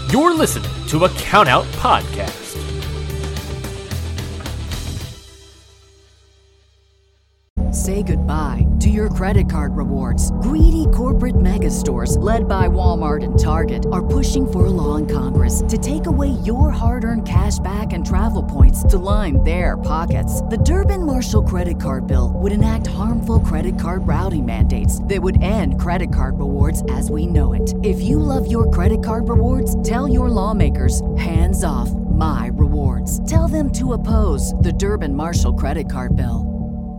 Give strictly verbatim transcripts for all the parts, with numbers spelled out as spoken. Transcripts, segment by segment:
You're listening to a Countout Podcast. Say goodbye to your credit card rewards. Greedy corporate mega stores, led by Walmart and Target, are pushing for a law in Congress to take away your hard-earned cash back and travel points to line their pockets. The Durbin-Marshall credit card bill would enact harmful credit card routing mandates that would end credit card rewards as we know it. If you love your credit card rewards, tell your lawmakers, hands off my rewards. Tell them to oppose the Durbin-Marshall credit card bill.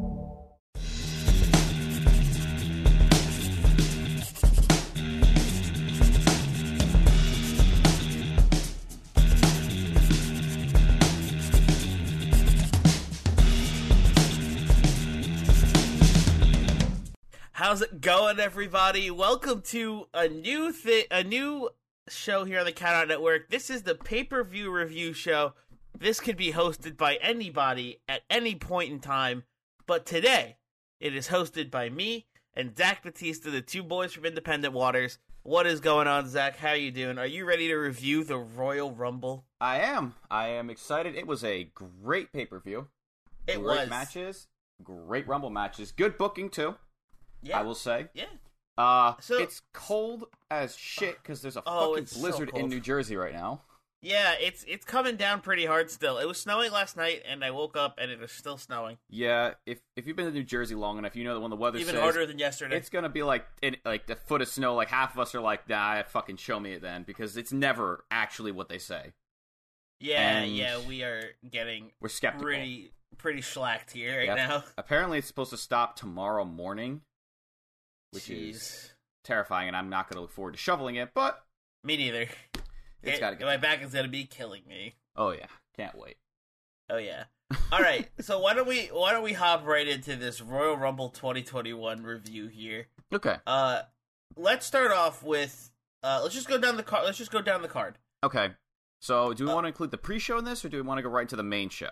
How's it going, everybody? Welcome to a new thi- a new show here on the Countout Network. This is the pay-per-view review show. This could be hosted by anybody at any point in time, but today it is hosted by me and Zach Batista, the two boys from Independent Waters. What is going on, Zach? How you doing? Are you ready to review the Royal Rumble? I am. I am excited. It was a great pay-per-view. It great was. matches, great Rumble matches, good booking too. Yeah. I will say. Yeah. Uh, So- it's cold as shit because there's a Oh, fucking it's so blizzard in cold. New Jersey right now. Yeah, it's it's coming down pretty hard still. It was snowing last night, and I woke up, and it was still snowing. Yeah, if if you've been to New Jersey long enough, you know that when the weather Even says harder than yesterday. it's gonna be like in, like the foot of snow, like half of us are like, nah, fucking show me it then, because it's never actually what they say. Yeah, And yeah, we are getting We're skeptical. pretty pretty slacked here right Yep. now. Apparently, it's supposed to stop tomorrow morning, which Jeez. is terrifying, and I'm not going to look forward to shoveling it, but Me neither. it's It- got to get my done. back is gonna be killing me. Oh yeah, can't wait. Oh yeah. All right, so why don't we why don't we hop right into this Royal Rumble twenty twenty-one review here? Okay, Uh, let's start off with uh, let's just go down the card. Let's just go down the card. okay. So, do we Uh, want to include the pre-show in this, or do we want to go right into the main show?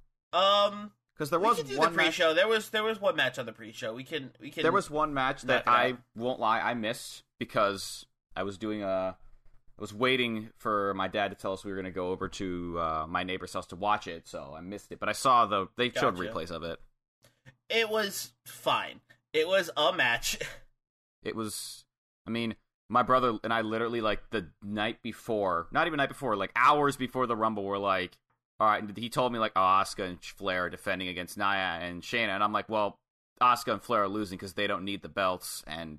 Um, Because there we was can do one the match. pre-show. There was there was one match on the pre-show. We can we can. There was one match that knock it I out. won't lie, I missed because I was doing a. I was waiting for my dad to tell us we were going to go over to uh, my neighbor's house to watch it, so I missed it. But I saw the they showed Gotcha. replays of it. It was fine. It was a match. It was, I mean, my brother and I literally, like, the night before, not even night before, like, hours before the Rumble, were like, all right, and he told me, like, oh, Asuka and Flair are defending against Nia and Shayna, and I'm like, well, Asuka and Flair are losing because they don't need the belts, and,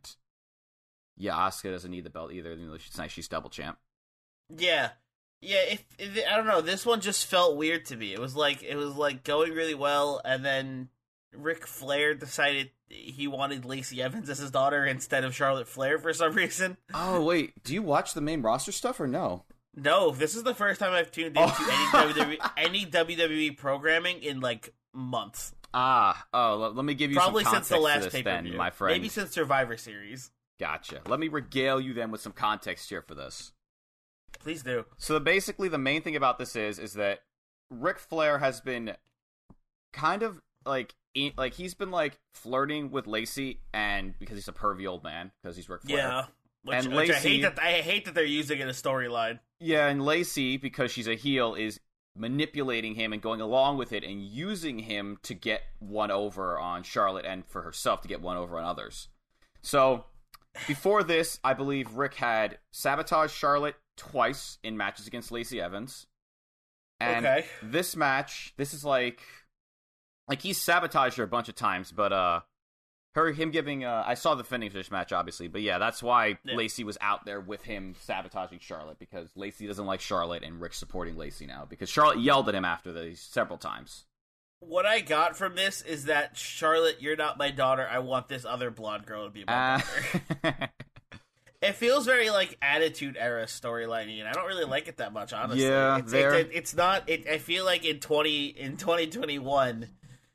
yeah, Asuka doesn't need the belt either, you know, it's nice she's double champ. Yeah, yeah. If, if I don't know, this one just felt weird to me. It was like it was like going really well, and then Ric Flair decided he wanted Lacey Evans as his daughter instead of Charlotte Flair for some reason. Oh, wait, do you watch the main roster stuff or no? No, this is the first time I've tuned into Oh. any W W E, any W W E programming in like months. Ah, oh, let, let me give you Probably some since context the last to this pay per then, view. my friend. Maybe since Survivor Series. Gotcha. Let me regale you then with some context here for this. Please do. So basically, the main thing about this is is that Ric Flair has been kind of like in, like he's been like flirting with Lacey, and because he's a pervy old man, because he's Ric Flair. Yeah. Which, And which I Lacey- hate that I hate that they're using in a storyline. Yeah, and Lacey, because she's a heel, is manipulating him and going along with it and using him to get one over on Charlotte and for herself to get one over on others. So before this, I believe Rick had sabotaged Charlotte twice in matches against Lacey Evans. And Okay. this match, this is like like he's sabotaged her a bunch of times, but uh her him giving uh I saw the finish of this match obviously, but yeah, that's why Yeah. Lacey was out there with him sabotaging Charlotte, because Lacey doesn't like Charlotte and Rick's supporting Lacey now because Charlotte yelled at him after these several times. What I got from this is that, Charlotte, you're not my daughter. I want this other blonde girl to be my Uh, daughter. It feels very like Attitude Era storyline, and I don't really like it that much, honestly. Yeah, it's, they're- it, it, it's not. It, I feel like in twenty in twenty twenty one,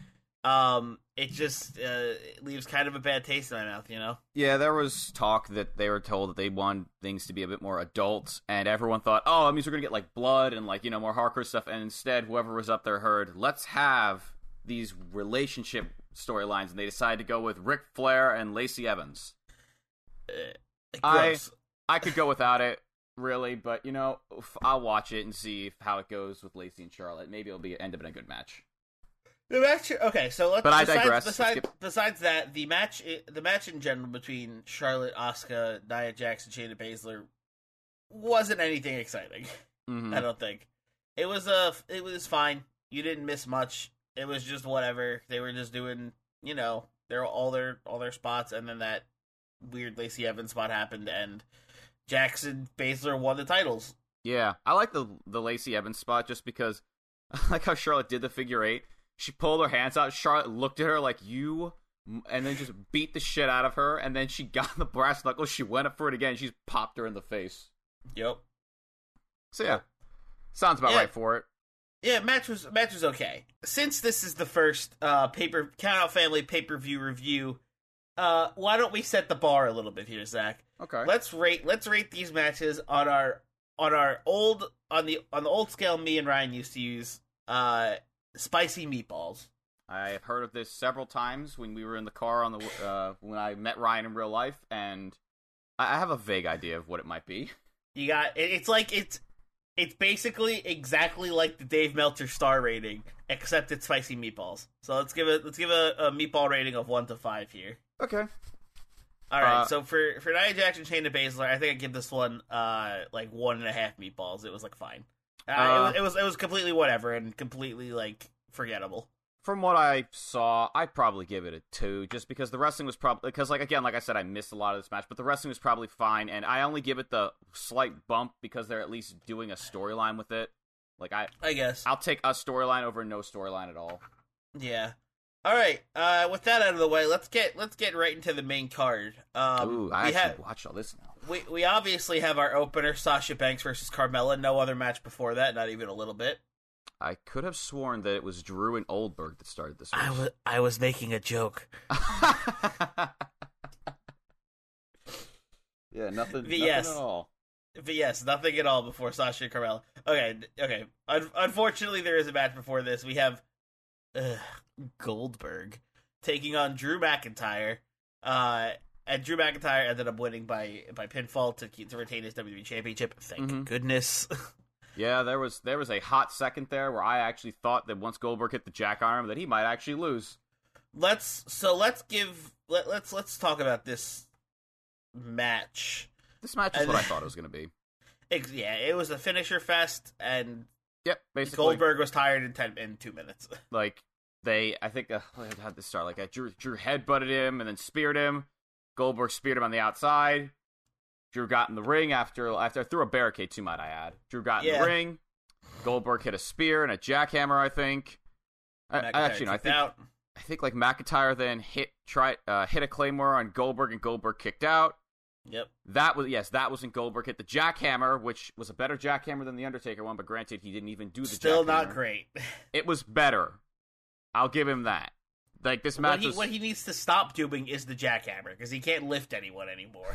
um, it just uh, it leaves kind of a bad taste in my mouth, you know. Yeah, there was talk that they were told that they want things to be a bit more adult, and everyone thought, oh, that means we're going to get, like, blood and, like, you know, more hardcore stuff, and instead, whoever was up there heard, let's have these relationship storylines, and they decided to go with Ric Flair and Lacey Evans. Uh, I- gross. I could go without it. really, but you know, I'll watch it and see how it goes with Lacey and Charlotte. Maybe it'll be end up in a good match. The match, okay. So let's. But I besides, digress. Besides, besides that, the match, the match in general between Charlotte, Asuka, Nia Jax, and Shayna Baszler wasn't anything exciting. Mm-hmm. I don't think it was a. It was fine. You didn't miss much. It was just whatever. They were just doing, you know, their all their all their spots, and then that weird Lacey Evans spot happened, and Jackson Baszler won the titles. Yeah, I like the the Lacey Evans spot just because I like how Charlotte did the figure eight. She pulled her hands out. Charlotte looked at her like, you, and then just beat the shit out of her. And then she got the brass knuckles. She went up for it again. She's popped her in the face. Yep. So, yeah. Sounds about yeah. right for it. Yeah, match was match was okay. Since this is the first uh, paper Countout Family pay-per-view review, uh, why don't we set the bar a little bit here, Zach? Okay. Let's rate let's rate these matches on our on our old on the on the old scale me and Ryan used to use. Uh, Spicy meatballs. I have heard of this several times when we were in the car on the uh, when I met Ryan in real life, and I have a vague idea of what it might be. You got it's like it's it's basically exactly like the Dave Meltzer star rating, except it's spicy meatballs. So let's give it let's give a, a meatball rating of one to five here. Okay. All right. Uh, so for for Nia Jax and Shayna Baszler, I think I give this one uh like one and a half meatballs. It was like fine. Uh, Uh, it, was, it was it was completely whatever and completely like forgettable. From what I saw, I'd probably give it a two, just because the wrestling was probably because, like again, like I said, I missed a lot of this match, but the wrestling was probably fine, and I only give it the slight bump because they're at least doing a storyline with it. Like I, I guess I'll take a storyline over no storyline at all. Yeah. All right. Uh, with that out of the way, let's get let's get right into the main card. Um, Ooh, I we actually have, watched all this now. We we obviously have our opener, Sasha Banks versus Carmella. No other match before that, not even a little bit. I could have sworn that it was Drew and Oldberg that started this. I was I was making a joke. yeah, nothing, nothing yes. at all. But yes, nothing at all before Sasha and Carmella. Okay, okay. Un- unfortunately, there is a match before this. We have uh, Goldberg taking on Drew McIntyre. Uh, and Drew McIntyre ended up winning by by pinfall to keep, to retain his W W E Championship. Thank Mm-hmm. goodness. Yeah, there was there was a hot second there where I actually thought that once Goldberg hit the jackhammer that he might actually lose. Let's so let's give let, let's let's talk about this match. This match is And- what I thought it was going to be. Ex- yeah, it was a finisher fest, and Yep, basically. Goldberg was tired in ten in two minutes. Like they, I think uh, how'd this start? Like uh, Drew Drew headbutted him and then speared him. Goldberg speared him on the outside. Drew got in the ring after after I threw a barricade too, might I add. Drew got in Yeah. the ring. Goldberg hit a spear and a jackhammer, I think. I, I McIntyre actually, no, I kicked think out. I think like McIntyre then hit try uh, hit a claymore on Goldberg and Goldberg kicked out. Yep. That was yes, that was when Goldberg hit the jackhammer, which was a better jackhammer than the Undertaker one, but granted he didn't even do the Still jackhammer. not great. It was better. I'll give him that. Like this match What he, was what he needs to stop doing is the jackhammer, because he can't lift anyone anymore.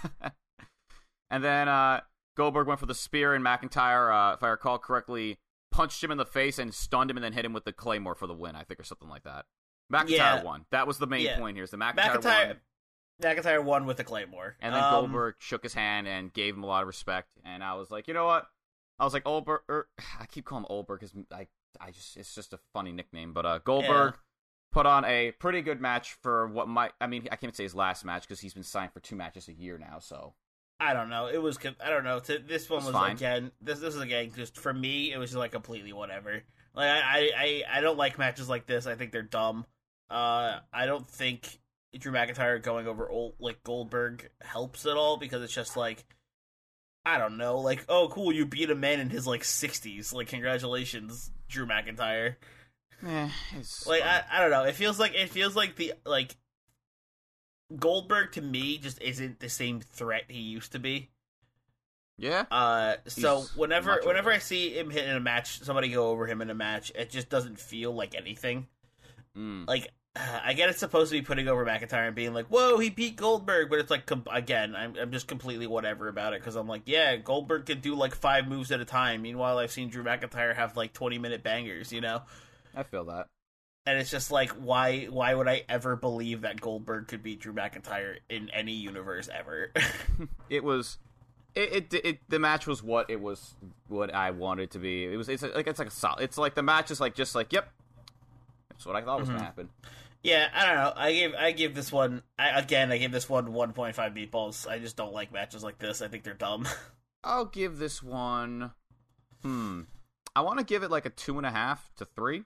And then uh, Goldberg went for the spear, and McIntyre, uh, if I recall correctly, punched him in the face and stunned him, and then hit him with the claymore for the win, I think, or something like that. McIntyre Yeah. won. That was the main Yeah. point here. Is the McIntyre, McIntyre, won, McIntyre won with the claymore, and then Um, Goldberg shook his hand and gave him a lot of respect. And I was like, you know what? I was like, Oldberg. Er, I keep calling him Oldberg because I, I just it's just a funny nickname. But uh, Goldberg Yeah. put on a pretty good match for what might. I mean, I can't say his last match because he's been signed for two matches a year now. So. I don't know. It was. I don't know. To, this one It's was fine. again. This this is again just for me. It was just like completely whatever. Like I, I I don't like matches like this. I think they're dumb. Uh, I don't think Drew McIntyre going over old, like Goldberg helps at all, because it's just like, I don't know. Like, oh cool, you beat a man in his like sixties. Like, congratulations, Drew McIntyre. Eh, it's Like fine. I, I don't know. It feels like it feels like the like Goldberg to me just isn't the same threat he used to be. yeah. Uh, so He's whenever much whenever older. I see him hit in a match, somebody go over him in a match, it just doesn't feel like anything. Mm. Like uh, I get it's supposed to be putting over McIntyre and being like, "Whoa, he beat Goldberg," but it's like com- again, I'm I'm just completely whatever about it, because I'm like, yeah, Goldberg can do like five moves at a time. Meanwhile, I've seen Drew McIntyre have like twenty minute bangers, you know. I feel that. And it's just like, why why would I ever believe that Goldberg could beat Drew McIntyre in any universe ever? It was It, it it the match was what it was, what I wanted it to be. It was it's like it's like a solid. It's like the match is like just like yep, that's what I thought was mm-hmm. gonna happen. Yeah, I don't know. I gave I give this one I, again. I gave this one one point five meatballs. I just don't like matches like this. I think they're dumb. I'll give this one. Hmm. I want to give it like a two and a half to three.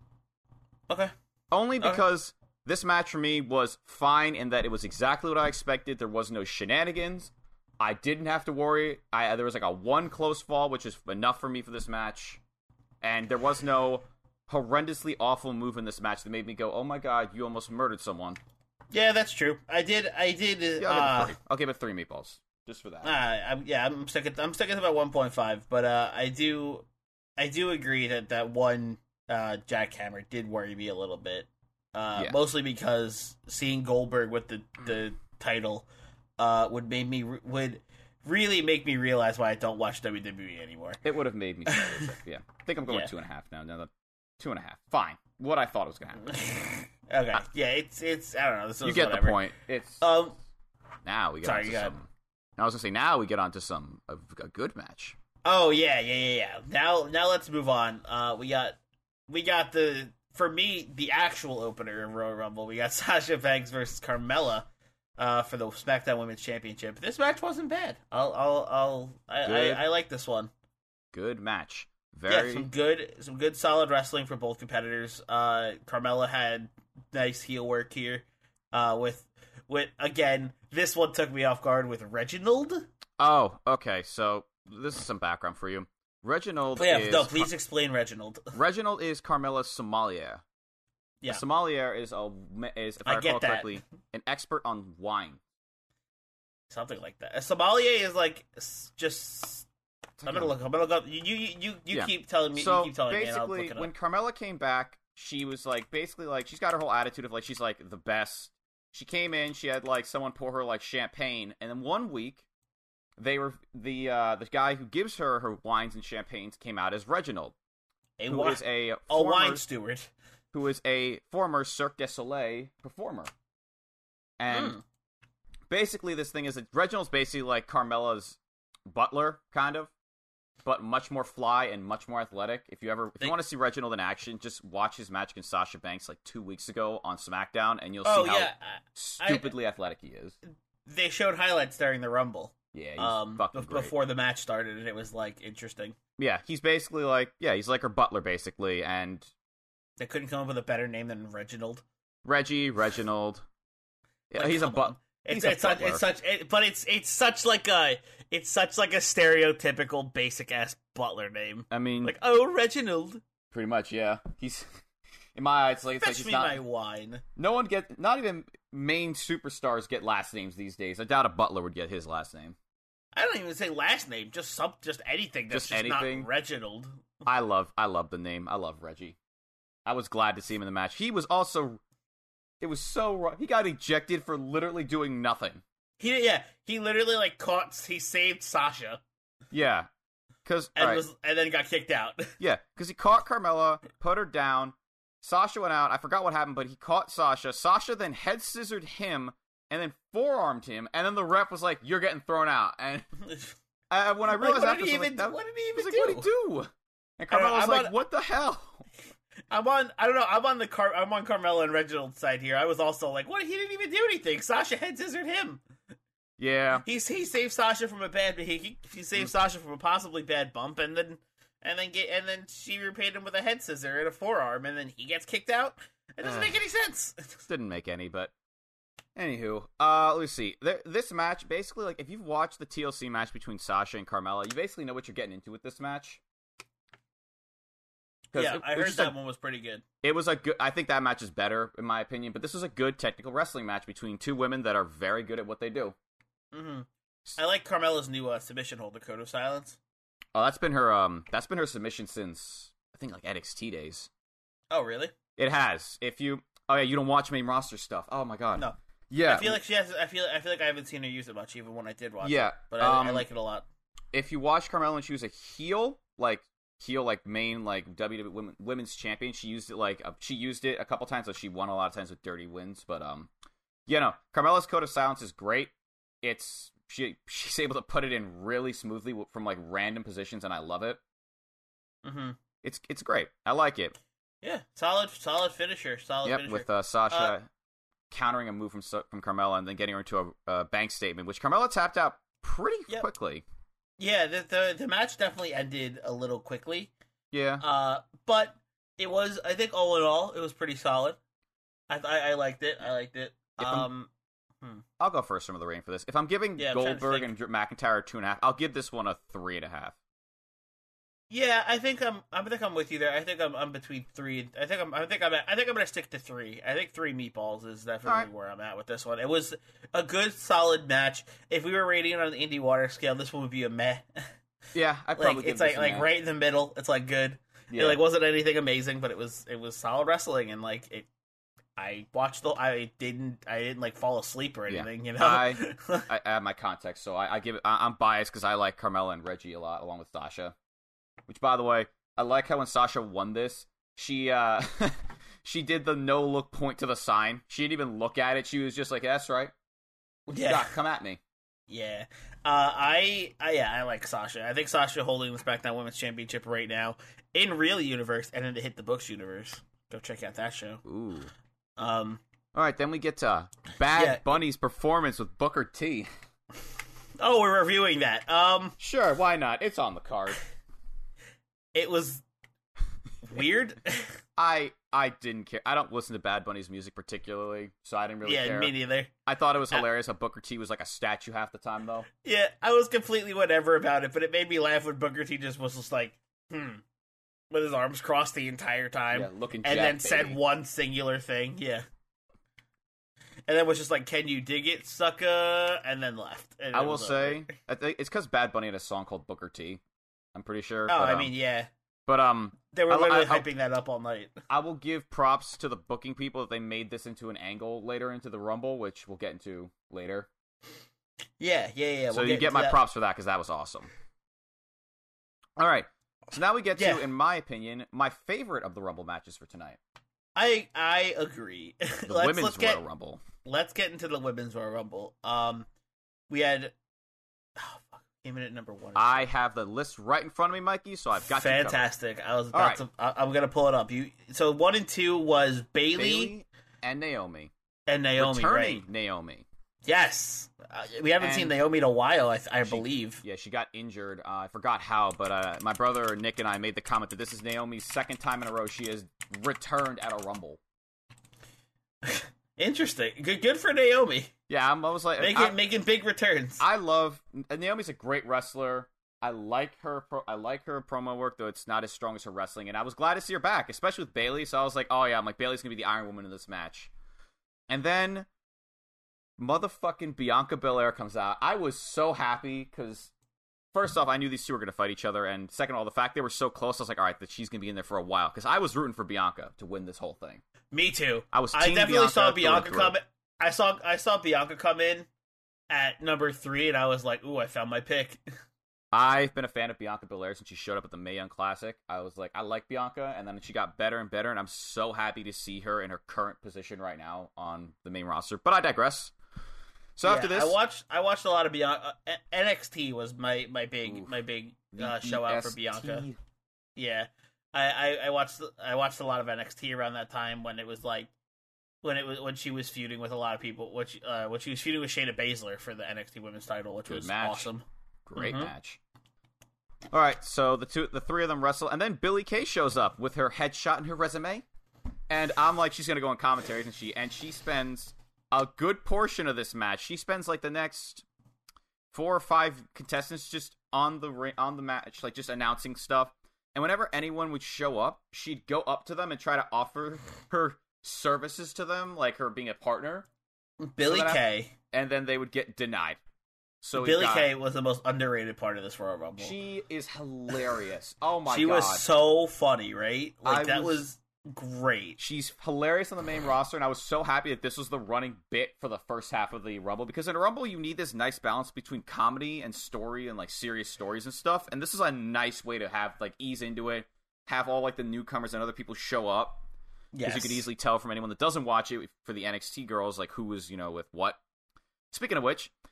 Okay. Only because okay. this match for me was fine in that it was exactly what I expected. There was no shenanigans. I didn't have to worry. I there was like a one close fall, which is enough for me for this match. And there was no horrendously awful move in this match that made me go, "Oh my god, you almost murdered someone." Yeah, that's true. I did. I did. Uh, yeah, I'll, give I'll give it three meatballs just for that. Uh, I'm, yeah, I'm stuck at I'm stuck at about one point five, but uh, I do I do agree that that one uh, jackhammer did worry me a little bit. Uh, yeah. Mostly because seeing Goldberg with the the title. Uh, would make me re- would really make me realize why I don't watch W W E anymore. It would have made me. yeah, I think I'm going yeah. two and a half now. Now the two and a half, fine. What I thought was gonna happen. okay, uh, yeah, it's it's I don't know. This you get whatever. the point. It's um. Now we get Sorry, on to you got some. I was gonna say now we get on to some a, a good match. Oh yeah, yeah, yeah, yeah. Now now let's move on. Uh, we got we got the for me the actual opener of Royal Rumble. We got Sasha Banks versus Carmella. Uh, for the SmackDown Women's Championship. This match wasn't bad. I'll, I'll, I'll, I, I, I like this one. Good match. Very yeah, some good, some good solid wrestling for both competitors. Uh, Carmella had nice heel work here. Uh, with, with again, this one took me off guard with Reginald. Oh, okay. So this is some background for you. Reginald. Oh, yeah, is no, please Car- explain Reginald. Reginald is Carmella's sommelier. Yeah. A sommelier is a is if I, I recall correctly an expert on wine. Something like that. A sommelier is like just. I'm gonna look. I'm gonna look up. You you you you yeah. keep telling me. So you keep telling basically, me and when Carmella came back, she was like basically like she's got her whole attitude of like she's like the best. She came in. She had like someone pour her like champagne, and then one week, they were the uh, the guy who gives her her wines and champagnes came out as Reginald, a who wi- is a a former, wine steward. Who is a former Cirque du Soleil performer. And mm. basically this thing is that Reginald's basically like Carmella's butler, kind of, but much more fly and much more athletic. If you ever, if you want to see Reginald in action, just watch his match against Sasha Banks like two weeks ago on SmackDown, and you'll oh, see how yeah. stupidly I, athletic he is. They showed highlights during the Rumble. Yeah, he's um, fucking b- great. Before the match started, and it was, like, interesting. Yeah, he's basically like, yeah, he's like her butler, basically, and... They couldn't come up with a better name than Reginald. Reggie, Reginald. Yeah, like, he's a but. It's, it's such, it's such, it, but it's it's such like a, it's such like a stereotypical basic ass butler name. I mean, like oh Reginald. Pretty much, yeah. He's in my eyes like it's Fetch like he's me not. my wine. No one get, not even main superstars get last names these days. I doubt a butler would get his last name. I don't even say last name, just some, just anything. That's just, just anything. Not Reginald. I love, I love the name. I love Reggie. I was glad to see him in the match. He was also, it was so, he got ejected for literally doing nothing. He yeah, he literally like caught, he saved Sasha. Yeah, because and right. was and then got kicked out. Yeah, because he caught Carmella, put her down. Sasha went out. I forgot what happened, but he caught Sasha. Sasha then head scissored him and then forearmed him, and then the ref was like, "You're getting thrown out." And uh, when I realized like, after, even, like, that, what did he even like, do? What did he do? And Carmella was like, on, "What the hell?" I'm on. I don't know. I'm on the Car. I'm on Carmella and Reginald's side here. I was also like, "What? He didn't even do anything." Sasha head scissored him. Yeah, he's he saved Sasha from a bad. He he saved mm. Sasha from a possibly bad bump, and then and then get and then she repaid him with a head scissor and a forearm, and then he gets kicked out. It doesn't uh, make any sense. Didn't make any, but anywho, uh, let's see. There, this match basically, like, if you've watched the T L C match between Sasha and Carmella, you basically know what you're getting into with this match. Yeah, it, I it heard that a, one was pretty good. It was a good. I think that match is better in my opinion, but this was a good technical wrestling match between two women that are very good at what they do. Mm-hmm. I like Carmella's new uh, submission hold, the Code of Silence. Oh, that's been her. Um, that's been her submission since I think like N X T days. Oh, really? It has. If you, oh yeah, you don't watch main roster stuff. Oh my god. No. Yeah. I feel like she has. I feel. I feel like I haven't seen her use it much, even when I did watch yeah, it. But I, um, I like it a lot. If you watch Carmella when she was a heel, like heel, like main, like W W E Women's Champion, she used it like uh, she used it a couple times. So she won a lot of times with dirty wins. But um, you know, Carmella's Code of Silence is great. It's she she's able to put it in really smoothly from like random positions, and I love it. Mm-hmm. It's it's great. I like it. Yeah, solid solid finisher. Solid yep, finisher. with uh, Sasha uh, countering a move from from Carmella and then getting her into a, a bank statement, which Carmella tapped out pretty yep. quickly. Yeah, the, the the match definitely ended a little quickly. Yeah. Uh, but it was, I think, all in all, it was pretty solid. I I, I liked it. I liked it. If Um, hmm. I'll go first from the rain for this. If I'm giving Yeah, I'm Goldberg and Drew McIntyre two and a half, I'll give this one a three and a half. Yeah, I think I'm. I think I'm with you there. I think I'm. I'm between three. I think I'm. I think I'm. At, I think I'm gonna stick to three. I think three meatballs is definitely right. where I'm at with this one. It was a good, solid match. If we were rating it on the indie water scale, this one would be a meh. Yeah, I probably like give it's this like a like meh. right in the middle. It's like good. Yeah. It like wasn't anything amazing, but it was it was solid wrestling, and like it. I watched the. I didn't. I didn't like fall asleep or anything. Yeah. You know. I, I I have my context, so I, I give it. I, I'm biased because I like Carmella and Reggie a lot, along with Sasha. Which, by the way, I like how when Sasha won this, she uh she did the no look point to the sign. She didn't even look at it. She was just like, "That's right. What you Yeah. got? Come at me." Yeah, uh, I, I, yeah, I like Sasha. I think Sasha holding the SmackDown Women's Championship right now in real universe, and then to hit the books universe. Go check out that show. Ooh. Um. All right, then we get to Bad Yeah. Bunny's performance with Booker T. Oh, we're reviewing that. Um. Sure, why not? It's on the card. It was weird. I I didn't care. I don't listen to Bad Bunny's music particularly, so I didn't really yeah, care. me neither. I thought it was hilarious how Booker T was like a statue half the time, though. Yeah, I was completely whatever about it, but it made me laugh when Booker T just was just like, hmm, with his arms crossed the entire time, Yeah, looking and jacked, then baby. said one singular thing. Yeah. And then was just like, "Can you dig it, sucker?" And then left. And I it will was say, over. I think it's because Bad Bunny had a song called Booker T. I'm pretty sure. Oh, but, I um, mean, yeah. but um, They were I- literally I- I- hyping that up all night. I will give props to the booking people that they made this into an angle later into the Rumble, which we'll get into later. Yeah, yeah, yeah. so we'll you get get into my that. props for that because that was awesome. All right, so now we get Yeah. to, in my opinion, my favorite of the Rumble matches for tonight: I I agree. the let's, Women's let's get Royal Rumble. let's get into the women's Royal Rumble. Um, we had oh fuck, came in at number one. I have the list right in front of me, Mikey, so I've got you covered. Fantastic. I was about right. to. I, I'm gonna pull it up. You. So one and two was Bailey, Bayley and Naomi. and Naomi, Returning right? Naomi. Yes. Uh, we haven't And seen Naomi in a while. I, I She- believe. Yeah, she got injured. Uh, I forgot how, but uh, my brother Nick and I made the comment that this is Naomi's second time in a row she has returned at a Rumble. Interesting. Good. Good for Naomi. Yeah, I'm, I was like, Making I, making big returns. I love Naomi's a great wrestler. I like her. Pro, I like her promo work, though it's not as strong as her wrestling. And I was glad to see her back, especially with Bailey. So I was like, oh yeah, I'm like Bailey's gonna be the Iron Woman in this match. And then motherfucking Bianca Belair comes out. I was so happy because first off, I knew these two were gonna fight each other, and second of all, the fact they were so close, I was like, all right, that she's gonna be in there for a while because I was rooting for Bianca to win this whole thing. Me too. I was. I Team definitely Bianca saw through Bianca and come. through. I saw I saw Bianca come in at number three, and I was like, "Ooh, I found my pick." I've been a fan of Bianca Belair since she showed up at the Mae Young Classic. I was like, I like Bianca, and then she got better and better, and I'm so happy to see her in her current position right now on the main roster. But I digress. So Yeah, after this, I watched I watched a lot of Bianca. Uh, N X T was my my big Oof. my big uh, V E show out for S T. Bianca. Yeah, I, I I watched I watched a lot of N X T around that time when it was like when it was when she was feuding with a lot of people. When she, uh, when she was feuding with Shayna Baszler for the N X T Women's Title, which Good was match. awesome. Great Mhm. match. All right, so the two, the three of them wrestle, and then Billie Kay shows up with her headshot and her resume, and I'm like, she's gonna go on commentaries, and she and she spends a good portion of this match. She spends like the next four or five contestants just on the ring, on the match, like just announcing stuff. And whenever anyone would show up, she'd go up to them and try to offer her services to them, like her being a partner, Billie So then I- Kay. and then they would get denied. So we Billie got- Kay was the most underrated part of this Royal Rumble. She is hilarious. Oh my she god. was so funny, right? Like I that was- was great. She's hilarious on the main roster, and I was so happy that this was the running bit for the first half of the Rumble, because in a Rumble you need this nice balance between comedy and story and like serious stories and stuff, and this is a nice way to have like ease into it, have all like the newcomers and other people show up, because Yes. you could easily tell from anyone that doesn't watch it for the N X T girls like who was, you know, with what. Speaking of which,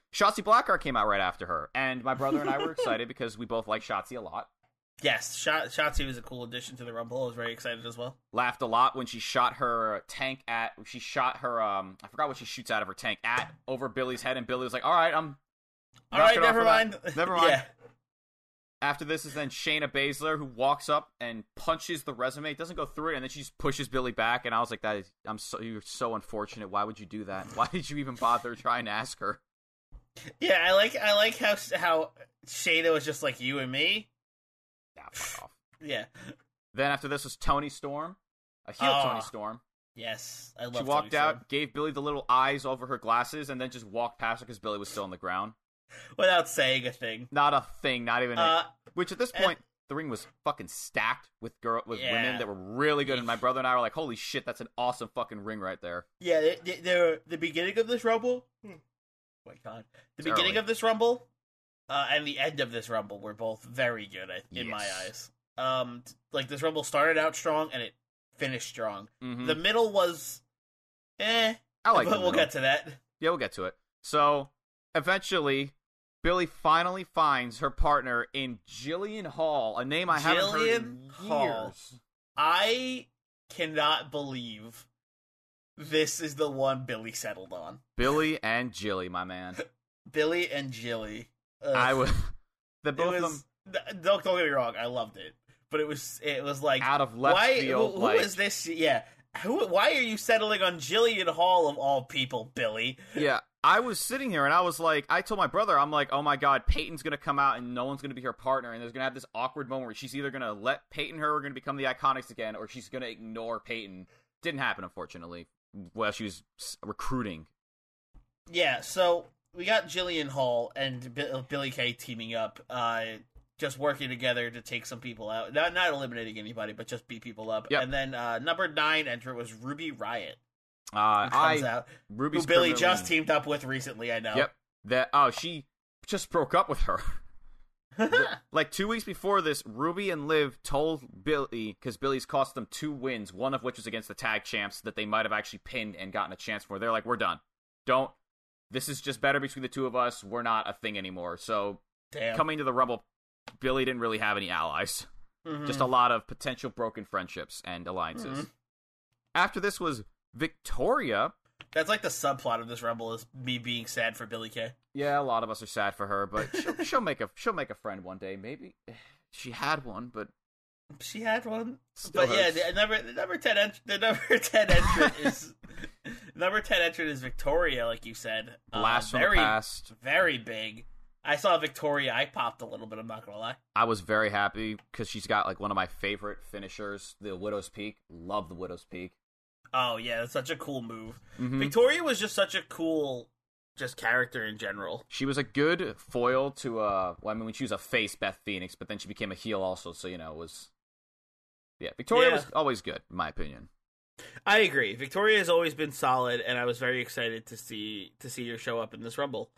Shotzi Blackheart came out right after her, and my brother and I were excited because we both like Shotzi a lot. Yes, Shot- Shotzi was a cool addition to the Rumble. I was very excited as well. Laughed a lot when she shot her tank at, she shot her, um, I forgot what she shoots out of her tank at, over Billy's head, and Billy was like, all right, I'm... All right, never mind. Never mind. Yeah. After this is then Shayna Baszler, who walks up and punches the resume. It doesn't go through it, and then she just pushes Billy back, and I was like, "That is, I'm so, you're so unfortunate. Why would you do that? Why did you even bother trying to ask her?" Yeah, I like I like how how Shayna was just like you and me. Yeah, fuck off. Yeah. Then after this was Toni Storm, a heel Oh, Toni Storm. Yes, I love. She walked Toni out, Storm. gave Billy the little eyes over her glasses, and then just walked past her because Billy was still on the ground. Without saying a thing. Not a thing, not even. Uh, a, which at this and- point, the ring was fucking stacked with girl with Yeah. women that were really good, and my brother and I were like, "Holy shit, that's an awesome fucking ring right there." Yeah, the, the, the, the beginning of this Rumble. Oh my god, the It's beginning early. of this Rumble, uh, and the end of this Rumble were both very good I, in my Yes. eyes. Um, t- like this Rumble started out strong and it finished strong. Mhm. The middle was, eh. I like. but the we'll middle. get to that. Yeah, we'll get to it. So, eventually, Billy finally finds her partner in Jillian Hall, a name I haven't heard in Jillian Hall. years. I cannot believe this is the one Billy settled on. Billy and Jilly, my man. Billy and Jilly. Ugh. I would. The It both of was, them th- don't, don't get me wrong, I loved it. But it was it was like out of left why field. who, who like, is this? Yeah. Who why are you settling on Jillian Hall of all people, Billy? Yeah, I was sitting here and I was like, I told my brother, I'm like, oh my god, Peyton's gonna come out and no one's gonna be her partner, and there's gonna have this awkward moment where she's either gonna let Peyton her, or gonna become the Iconics again, or she's gonna ignore Peyton. Didn't happen, unfortunately. While she was s- recruiting. Yeah, so we got Jillian Hall and B- Billy Kay teaming up, uh, just working together to take some people out. Not not eliminating anybody, but just beat people up. Yep. And then uh, number nine entrant was Ruby Riott. Uh, Who comes I out, Ruby's who Billy permanently- just teamed up with recently. I know. Yep. That oh, she just broke up with her. Like two weeks before this, Ruby and Liv told Billy, because Billy's cost them two wins, one of which was against the tag champs that they might have actually pinned and gotten a chance for. They're like, we're done. Don't. This is just better between the two of us. We're not a thing anymore. So Damn. coming to the Rumble, Billy didn't really have any allies. Mhm. Just a lot of potential broken friendships and alliances. Mhm. After this was Victoria. That's like the subplot of this Rumble is me being sad for Billy Kay. Yeah, a lot of us are sad for her, but she'll, she'll make a she'll make a friend one day. Maybe she had one, but She had one, Still but yeah, hurts. the number the number ten ent- the number ten entrant is number ten entrant is Victoria, like you said. Uh, blast from very, the past. very big. I saw Victoria, I popped a little bit. I'm not gonna lie. I was very happy because she's got like one of my favorite finishers, the Widow's Peak. Love the Widow's Peak. Oh yeah, that's such a cool move. Mhm. Victoria was just such a cool, just character in general. She was a good foil to uh. Well, I mean, when she was a face, Beth Phoenix, but then she became a heel also. So you know, it was yeah. Victoria Yeah. was always good, in my opinion. I agree. Victoria has always been solid, and I was very excited to see to see her show up in this Rumble.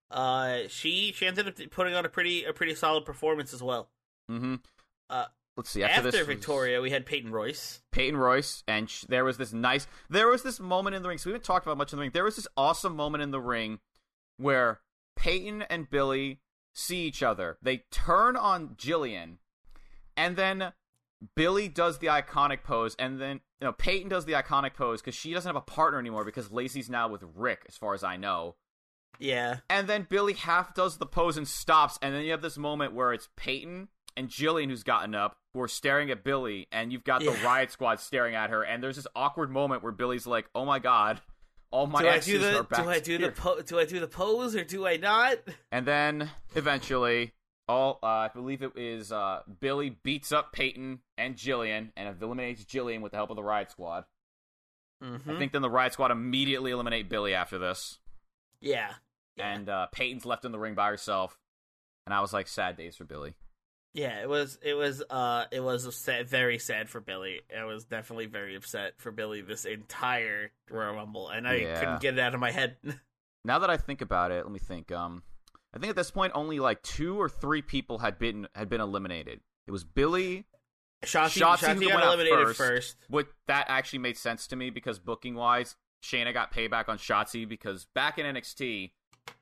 Uh, she she ended up putting on a pretty a pretty solid performance as well. Mm-hmm. Uh, Let's see. After, After, this was Victoria, we had Peyton Royce. Peyton Royce, and sh- there was this nice, there was this moment in the ring. So we haven't talked about much in the ring. There was this awesome moment in the ring where Peyton and Billy see each other. They turn on Jillian, and then Billy does the iconic pose, and then you know Peyton does the iconic pose because she doesn't have a partner anymore because Lacey's now with Rick, as far as I know. Yeah, And then Billy half does the pose and stops, and then you have this moment where it's Peyton and Jillian who's gotten up, who are staring at Billy, and you've got the Yeah. Riot Squad staring at her, and there's this awkward moment where Billy's like, "Oh my god, all my do I exes do the are back do I do the here." po- do I do the pose or do I not? And then eventually, all uh, I believe it is uh, Billy beats up Peyton and Jillian, and eliminates Jillian with the help of the Riot Squad. Mm-hmm. I think then the Riot Squad immediately eliminate Billy after this. Yeah. Yeah. And uh, Peyton's left in the ring by herself, and I was like, sad days for Billy. Yeah, it was it was uh it was sad, very sad for Billy. I was definitely very upset for Billy this entire Royal Rumble, and I Yeah. couldn't get it out of my head. Now that I think about it, let me think. Um, I think at this point only like two or three people had been had been eliminated. It was Billy. Shotzi, Shotzi Shotzi who got went out eliminated first. first. What that actually made sense to me because booking wise, Shayna got payback on Shotzi because back in N X T,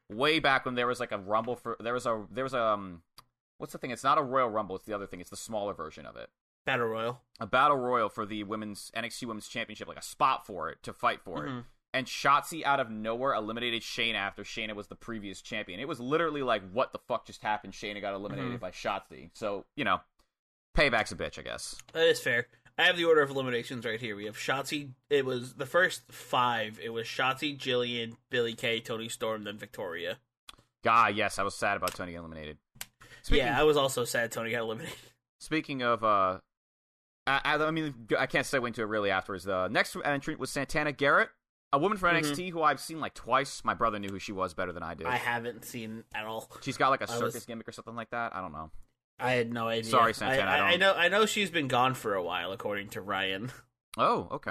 way back when there was like a Rumble for there was a there was a um, what's the thing? It's not a Royal Rumble. It's the other thing. It's the smaller version of it. Battle Royal. A Battle Royal for the women's N X T Women's Championship, like a spot for it to fight for Mm-hmm. it. And Shotzi out of nowhere eliminated Shayna after Shayna was the previous champion. It was literally like, what the fuck just happened? Shayna got eliminated Mm-hmm. by Shotzi. So, you know, payback's a bitch, I guess. That is fair. I have the order of eliminations right here. We have Shotzi. It was the first five. It was Shotzi, Jillian, Billie Kay, Toni Storm, then Victoria. God, yes, I was sad about Tony getting eliminated. Speaking, yeah, I was also sad Tony got eliminated. Speaking of, uh, I, I, I mean, I can't segue into it really afterwards. The next entrant was Santana Garrett, a woman from Mm-hmm. N X T who I've seen like twice. My brother knew who she was better than I did. I haven't seen at all. She's got like a I circus was- gimmick or something like that. I don't know. I had no idea. Sorry, Santana, I, I I, I don't- know. I know she's been gone for a while, according to Ryan. Oh, okay.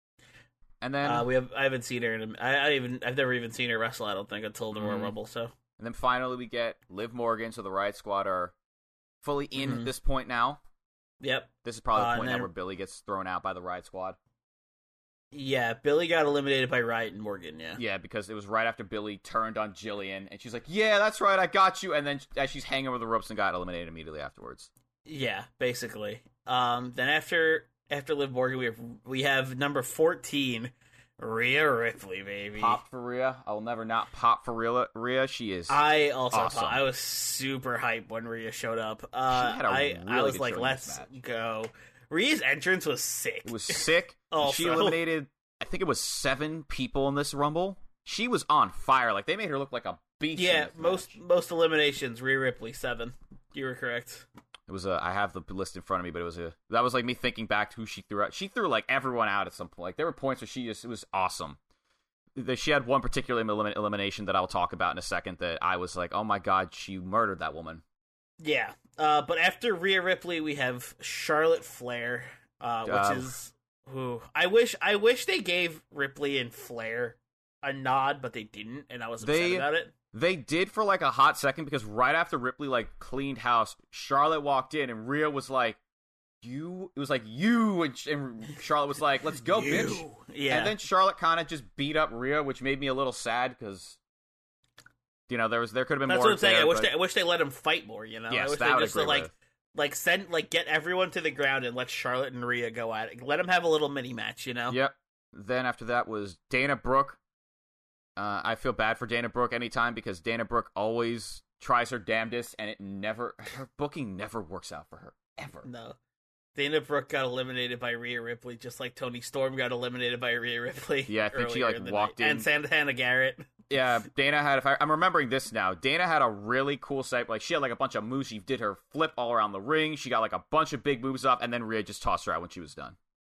And then, Uh, we have. I haven't seen her. In a, I, I even. I've never even seen her wrestle. I don't think until the Royal Mhm. Rumble. So and then finally we get Liv Morgan. So the Riot Squad are fully in Mhm. at this point now. yep. This is probably Uh, the and point then- now where Billy gets thrown out by the Riot Squad. Yeah, Billy got eliminated by Riot and Morgan. Yeah. Yeah, because it was right after Billy turned on Jillian, and she's like, "Yeah, that's right, I got you." And then as she's hanging over the ropes and got eliminated immediately afterwards. Yeah, basically. Um, then after after Liv Morgan, we have we have number fourteen, Rhea Ripley, baby. Pop for Rhea. I will never not pop for Rhea. Rhea. She is. I also Awesome. thought I was super hyped when Rhea showed up. Uh, She had a I I really was good like, showing let's this match. go. Rhea's entrance was sick. It was sick. Also- She eliminated, I think it was seven people in this Rumble. She was on fire. Like, they made her look like a beast. in Yeah, this most match. most eliminations, Rhea Ripley seven. You were correct. It was a. I have the list in front of me, but it was a. That was like me thinking back to who she threw out. She threw like everyone out at some point. Like, there were points where she just. It was awesome. The- She had one particular elim- elimination that I'll talk about in a second. That I was like, oh my god, she murdered that woman. Yeah, uh, but after Rhea Ripley, we have Charlotte Flair, uh, which Um, is who I wish I wish they gave Ripley and Flair a nod, but they didn't, and I was upset They- about it. They did for like a hot second because right after Ripley like cleaned house, Charlotte walked in and Rhea was like, "You." It was like you, and, and Charlotte was like, "Let's go, You. bitch." Yeah, And then Charlotte kind of just beat up Rhea, which made me a little sad because, you know, there was there could have been that's more. what I'm saying. there, I wish but- they, I wish they let him fight more. You know, I Yes, wish that they I would just agree like with. like send like get everyone to the ground and let Charlotte and Rhea go at it. Let them have a little mini match. You know. Yep. Then after that was Dana Brooke. Uh, I feel bad for Dana Brooke anytime because Dana Brooke always tries her damnedest and it never her booking never works out for her ever. No. Dana Brooke got eliminated by Rhea Ripley, just like Toni Storm got eliminated by Rhea Ripley. Yeah, I think she, earlier like, in the walked night. in- And Santana Garrett. Yeah, Dana had. If I, I'm remembering this now, Dana had a really cool set. Like she had like a bunch of moves. She did her flip all around the ring. She got like a bunch of big moves off, and then Rhea just tossed her out when she was done.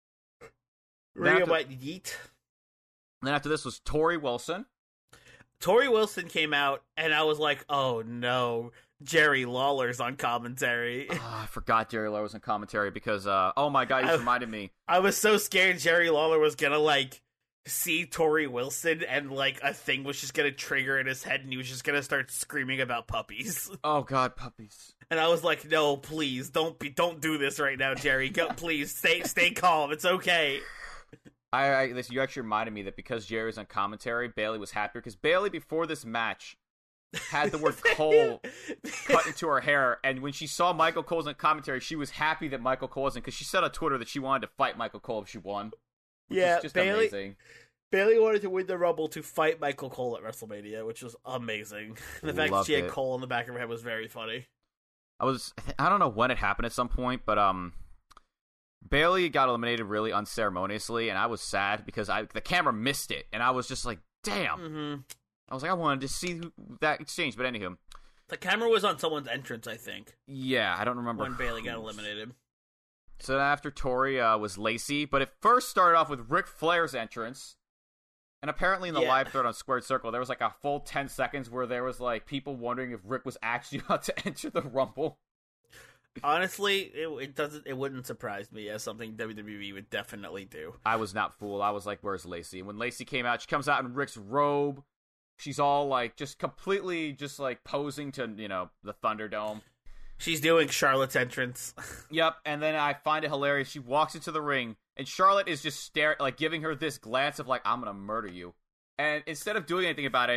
Then Rhea after- went yeet. Then after this was Tori Wilson. Tori Wilson came out, and I was like, oh no, Jerry Lawler's on commentary. Oh, I forgot Jerry Lawler was in commentary because, uh, oh my god, you I- just reminded me. I was so scared Jerry Lawler was gonna, like, see Tori Wilson, and, like, a thing was just gonna trigger in his head, and he was just gonna start screaming about puppies. Oh god, puppies. And I was like, no, please, don't be, don't do this right now, Jerry. Go, please, stay, stay calm. It's okay. I, I this, you actually reminded me that because Jerry was on commentary, Bailey was happier because Bailey before this match had the word Cole cut into her hair, and when she saw Michael Cole's on commentary, she was happy that Michael Cole wasn't because she said on Twitter that she wanted to fight Michael Cole if she won. Which Yeah, is just Bailey. amazing. Bailey wanted to win the Rumble to fight Michael Cole at WrestleMania, which was amazing. The fact that Loved she had it. Cole in the back of her head was very funny. I was I don't know when it happened at some point, but um Bailey got eliminated really unceremoniously, and I was sad because I the camera missed it, and I was just like, damn. Mm-hmm. I was like, I wanted to see who, that exchange, but anywho. The camera was on someone's entrance, I think, Yeah, I don't remember when Bailey got whose. eliminated. So after Tori uh, was Lacey, but it first started off with Ric Flair's entrance. And apparently in the Yeah. live thread on Squared Circle, there was like a full ten seconds where there was like people wondering if Rick was actually about to enter the Rumble. Honestly, it, it doesn't. It wouldn't surprise me as something W W E would definitely do. I was not fooled. I was like, where's Lacey? And when Lacey came out, she comes out in Rick's robe. She's all like, just completely just like posing to, you know, the Thunderdome. She's doing Charlotte's entrance. Yep. And then I find it hilarious. She walks into the ring and Charlotte is just staring, like giving her this glance of like, I'm going to murder you. And instead of doing anything about it,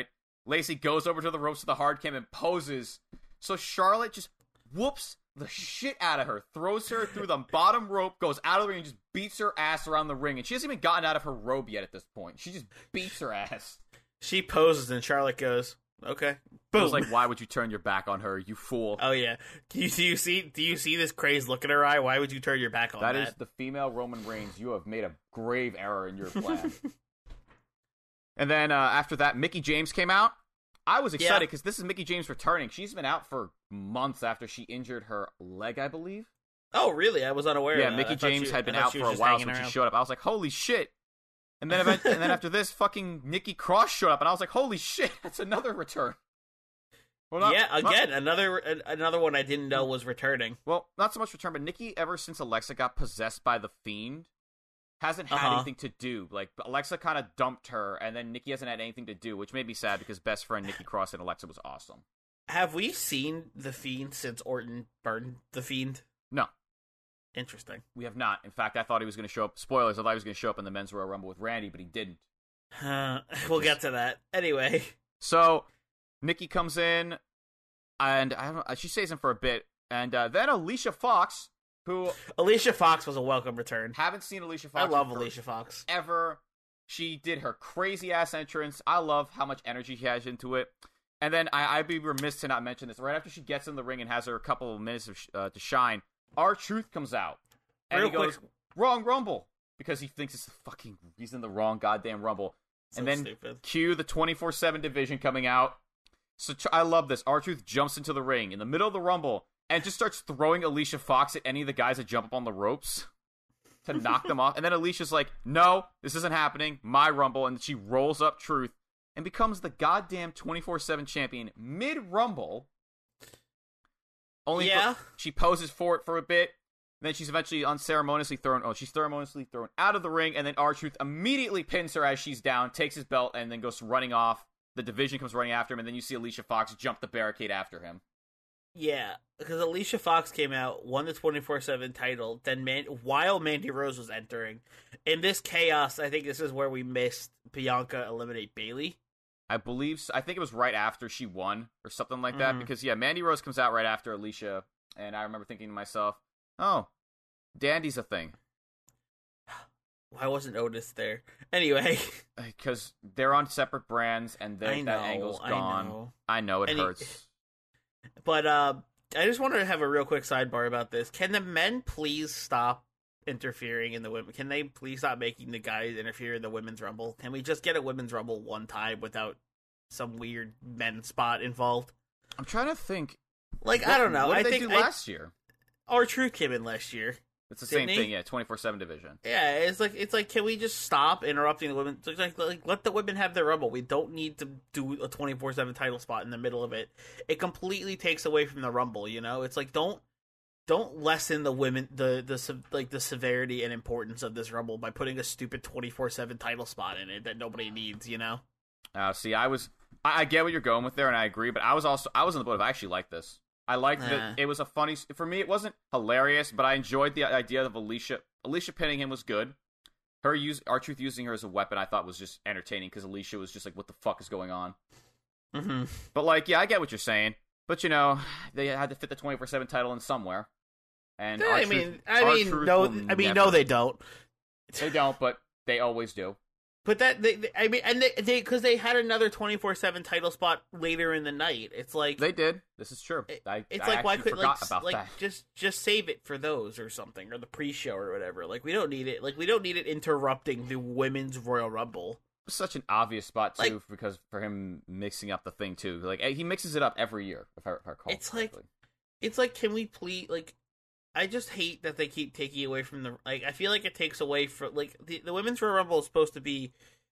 Lacey goes over to the ropes of the hard cam and poses. So Charlotte just whoops the shit out of her, throws her through the bottom rope, goes out of the ring, and just beats her ass around the ring. And she hasn't even gotten out of her robe yet at this point. She just beats her ass. She poses and Charlotte goes, okay. Boom. I was like, why would you turn your back on her, you fool? Oh yeah. Do you, do you see? Do you see this crazed look in her eye? Why would you turn your back on that? That is the female Roman Reigns. You have made a grave error in your plan. And then uh, after that, Mickie James came out. I was excited because yeah. this is Mickie James returning. She's been out for months after she injured her leg, I believe. Oh, really? I was unaware yeah, of that. Mickie James she, had been out for a while, so when she showed up, I was like, holy shit. And then event- and then after this, fucking Nikki Cross showed up, and I was like, holy shit, that's another return. Well, not, yeah, again, not, another another one I didn't know was returning. Well, not so much return, but Nikki, ever since Alexa got possessed by the Fiend, hasn't had uh-huh. anything to do. Like, Alexa kind of dumped her, and then Nikki hasn't had anything to do, which made me sad because best friend Nikki Cross and Alexa was awesome. Have we seen the Fiend since Orton burned the Fiend? No. Interesting. We have not. In fact, I thought he was going to show up. Spoilers, I thought he was going to show up in the Men's Royal Rumble with Randy, but he didn't. Uh, we'll get to that. Anyway. So, Nikki comes in, and I don't, she stays in for a bit, and uh, then Alicia Fox, who... Alicia Fox was a welcome return. Haven't seen Alicia Fox. I love Alicia Fox. Ever. She did her crazy-ass entrance. I love how much energy she has into it. And then I, I'd be remiss to not mention this. Right after she gets in the ring and has her a couple of minutes of, uh, to shine, R-Truth comes out. And Real he goes, quick. wrong Rumble. Because he thinks it's the fucking... He's in the wrong goddamn Rumble. So and then stupid. Cue the twenty-four seven division coming out. So I love this. R-Truth jumps into the ring in the middle of the Rumble and just starts throwing Alicia Fox at any of the guys that jump up on the ropes to knock them off. And then Alicia's like, no, this isn't happening. My Rumble. And she rolls up Truth and becomes the goddamn twenty-four seven champion mid-Rumble. Only yeah. for, she poses for it for a bit. Then she's eventually unceremoniously thrown. Oh, she's ceremoniously thrown out of the ring. And then R-Truth immediately pins her as she's down, takes his belt, and then goes running off. The division comes running after him, and then you see Alicia Fox jump the barricade after him. Yeah, because Alicia Fox came out, won the twenty-four seven title, then Man- while Mandy Rose was entering. In this chaos, I think this is where we missed Bianca eliminate Bayley. I believe so. I think it was right after she won, or something like that, Mm. because, yeah, Mandy Rose comes out right after Alicia, and I remember thinking to myself, oh, Dandy's a thing. Why wasn't Otis there? Anyway. Because they're on separate brands, and I know, that angle's gone. I know, I know it Any- hurts. But uh, I just want to have a real quick sidebar about this. Can the men please stop interfering in the women? Can they please stop making the guys interfere in the women's rumble? Can we just get a women's rumble one time without some weird men spot involved? I'm trying to think. Like, what, I don't know. What did I they think do I, last year? R-Truth came in last year. It's the Didn't same he? thing, yeah. twenty-four seven division. Yeah, it's like it's like, can we just stop interrupting the women? It's like, like let the women have their rumble. We don't need to do a twenty-four seven title spot in the middle of it. It completely takes away from the rumble. You know, it's like don't don't lessen the women the the like the severity and importance of this rumble by putting a stupid twenty-four seven title spot in it that nobody needs. You know. Uh, see, I was I, I get what you're going with there, and I agree. But I was also I was in the boat of I actually like this. I liked Nah. that it was a funny... For me, it wasn't hilarious, but I enjoyed the idea of Alicia... Alicia pinning him was good. Her use R-Truth using her as a weapon I thought was just entertaining, because Alicia was just like, what the fuck is going on? Mm-hmm. But, like, yeah, I get what you're saying. But, you know, they had to fit the twenty-four seven title in somewhere. And I R-Truth, mean, I mean, R-Truth no, will I mean, never- no, they don't. They don't, but they always do. But that, they, they, I mean, and they, they, because they had another twenty-four seven title spot later in the night. It's like They did. This is true. It- I, it's I like why actually could forgot like about like that. just just save it for those or something, or the pre-show or whatever. Like we don't need it. Like we don't need it interrupting the women's Royal Rumble. Such an obvious spot too, Like- because for him mixing up the thing too. Like he mixes it up every year. If I, if I recall It's like- correctly. It's like, can we please? Like, I just hate that they keep taking away from the. Like, I feel like it takes away from like the the women's Royal Rumble is supposed to be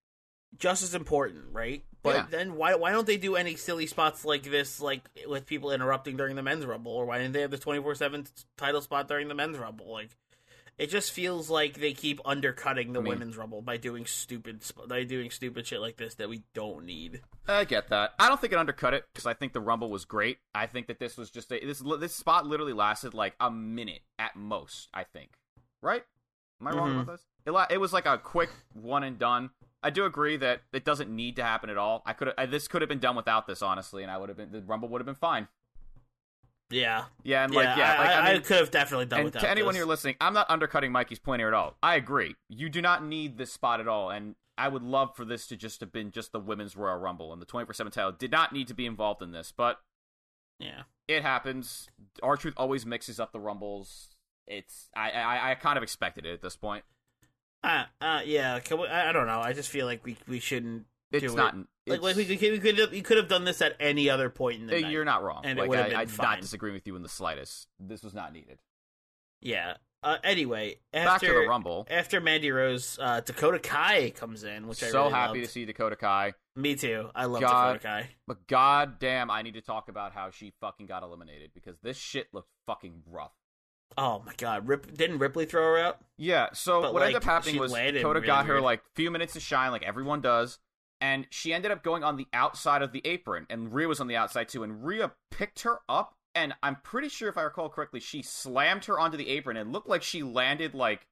just as important, right? But Yeah. then why why don't they do any silly spots like this, like with people interrupting during the men's Rumble, or why didn't they have the twenty-four seven title spot during the men's Rumble? Like, it just feels like they keep undercutting the I mean- women's Rumble by doing stupid sp- by doing stupid shit like this that we don't need. I get that. I don't think it undercut it because I think the Rumble was great. I think that this was just a this this spot literally lasted like a minute at most. I think, right? Am I wrong Mhm. about this? It la- it was like a quick one and done. I do agree that it doesn't need to happen at all. I could this could have been done without this, honestly, and I would have been the Rumble would have been fine. Yeah, yeah, and like yeah, yeah, I, like, I, I, mean, I could have definitely done and without to anyone this. here listening, I'm not undercutting Mikey's point here at all. I agree. You do not need this spot at all, and I would love for this to just have been just the Women's Royal Rumble, and the twenty-four seven title did not need to be involved in this, but yeah, it happens. R-Truth always mixes up the Rumbles. It's I, I I kind of expected it at this point. Uh, uh yeah. Can we, I, I don't know. I just feel like we we shouldn't. It's do not it. it's, like like we could we could have, you could have done this at any other point in the night. You're not wrong. And like, it would have I, been I'm fine. not disagreeing with you in the slightest. This was not needed. Yeah. Uh, anyway, after, back to the Rumble. After Mandy Rose, uh, Dakota Kai comes in, which I so really happy loved. to see Dakota Kai. Me too. I love God, Dakota Kai. But goddamn, I need to talk about how she fucking got eliminated because this shit looked fucking rough. Oh my god, Rip, didn't Ripley throw her out? Yeah, so But, what like, ended up happening she was landed Dakota really got her weird. like a few minutes to shine, like everyone does, and she ended up going on the outside of the apron, and Rhea was on the outside too, and Rhea picked her up, and I'm pretty sure if I recall correctly, she slammed her onto the apron, and it looked like she landed like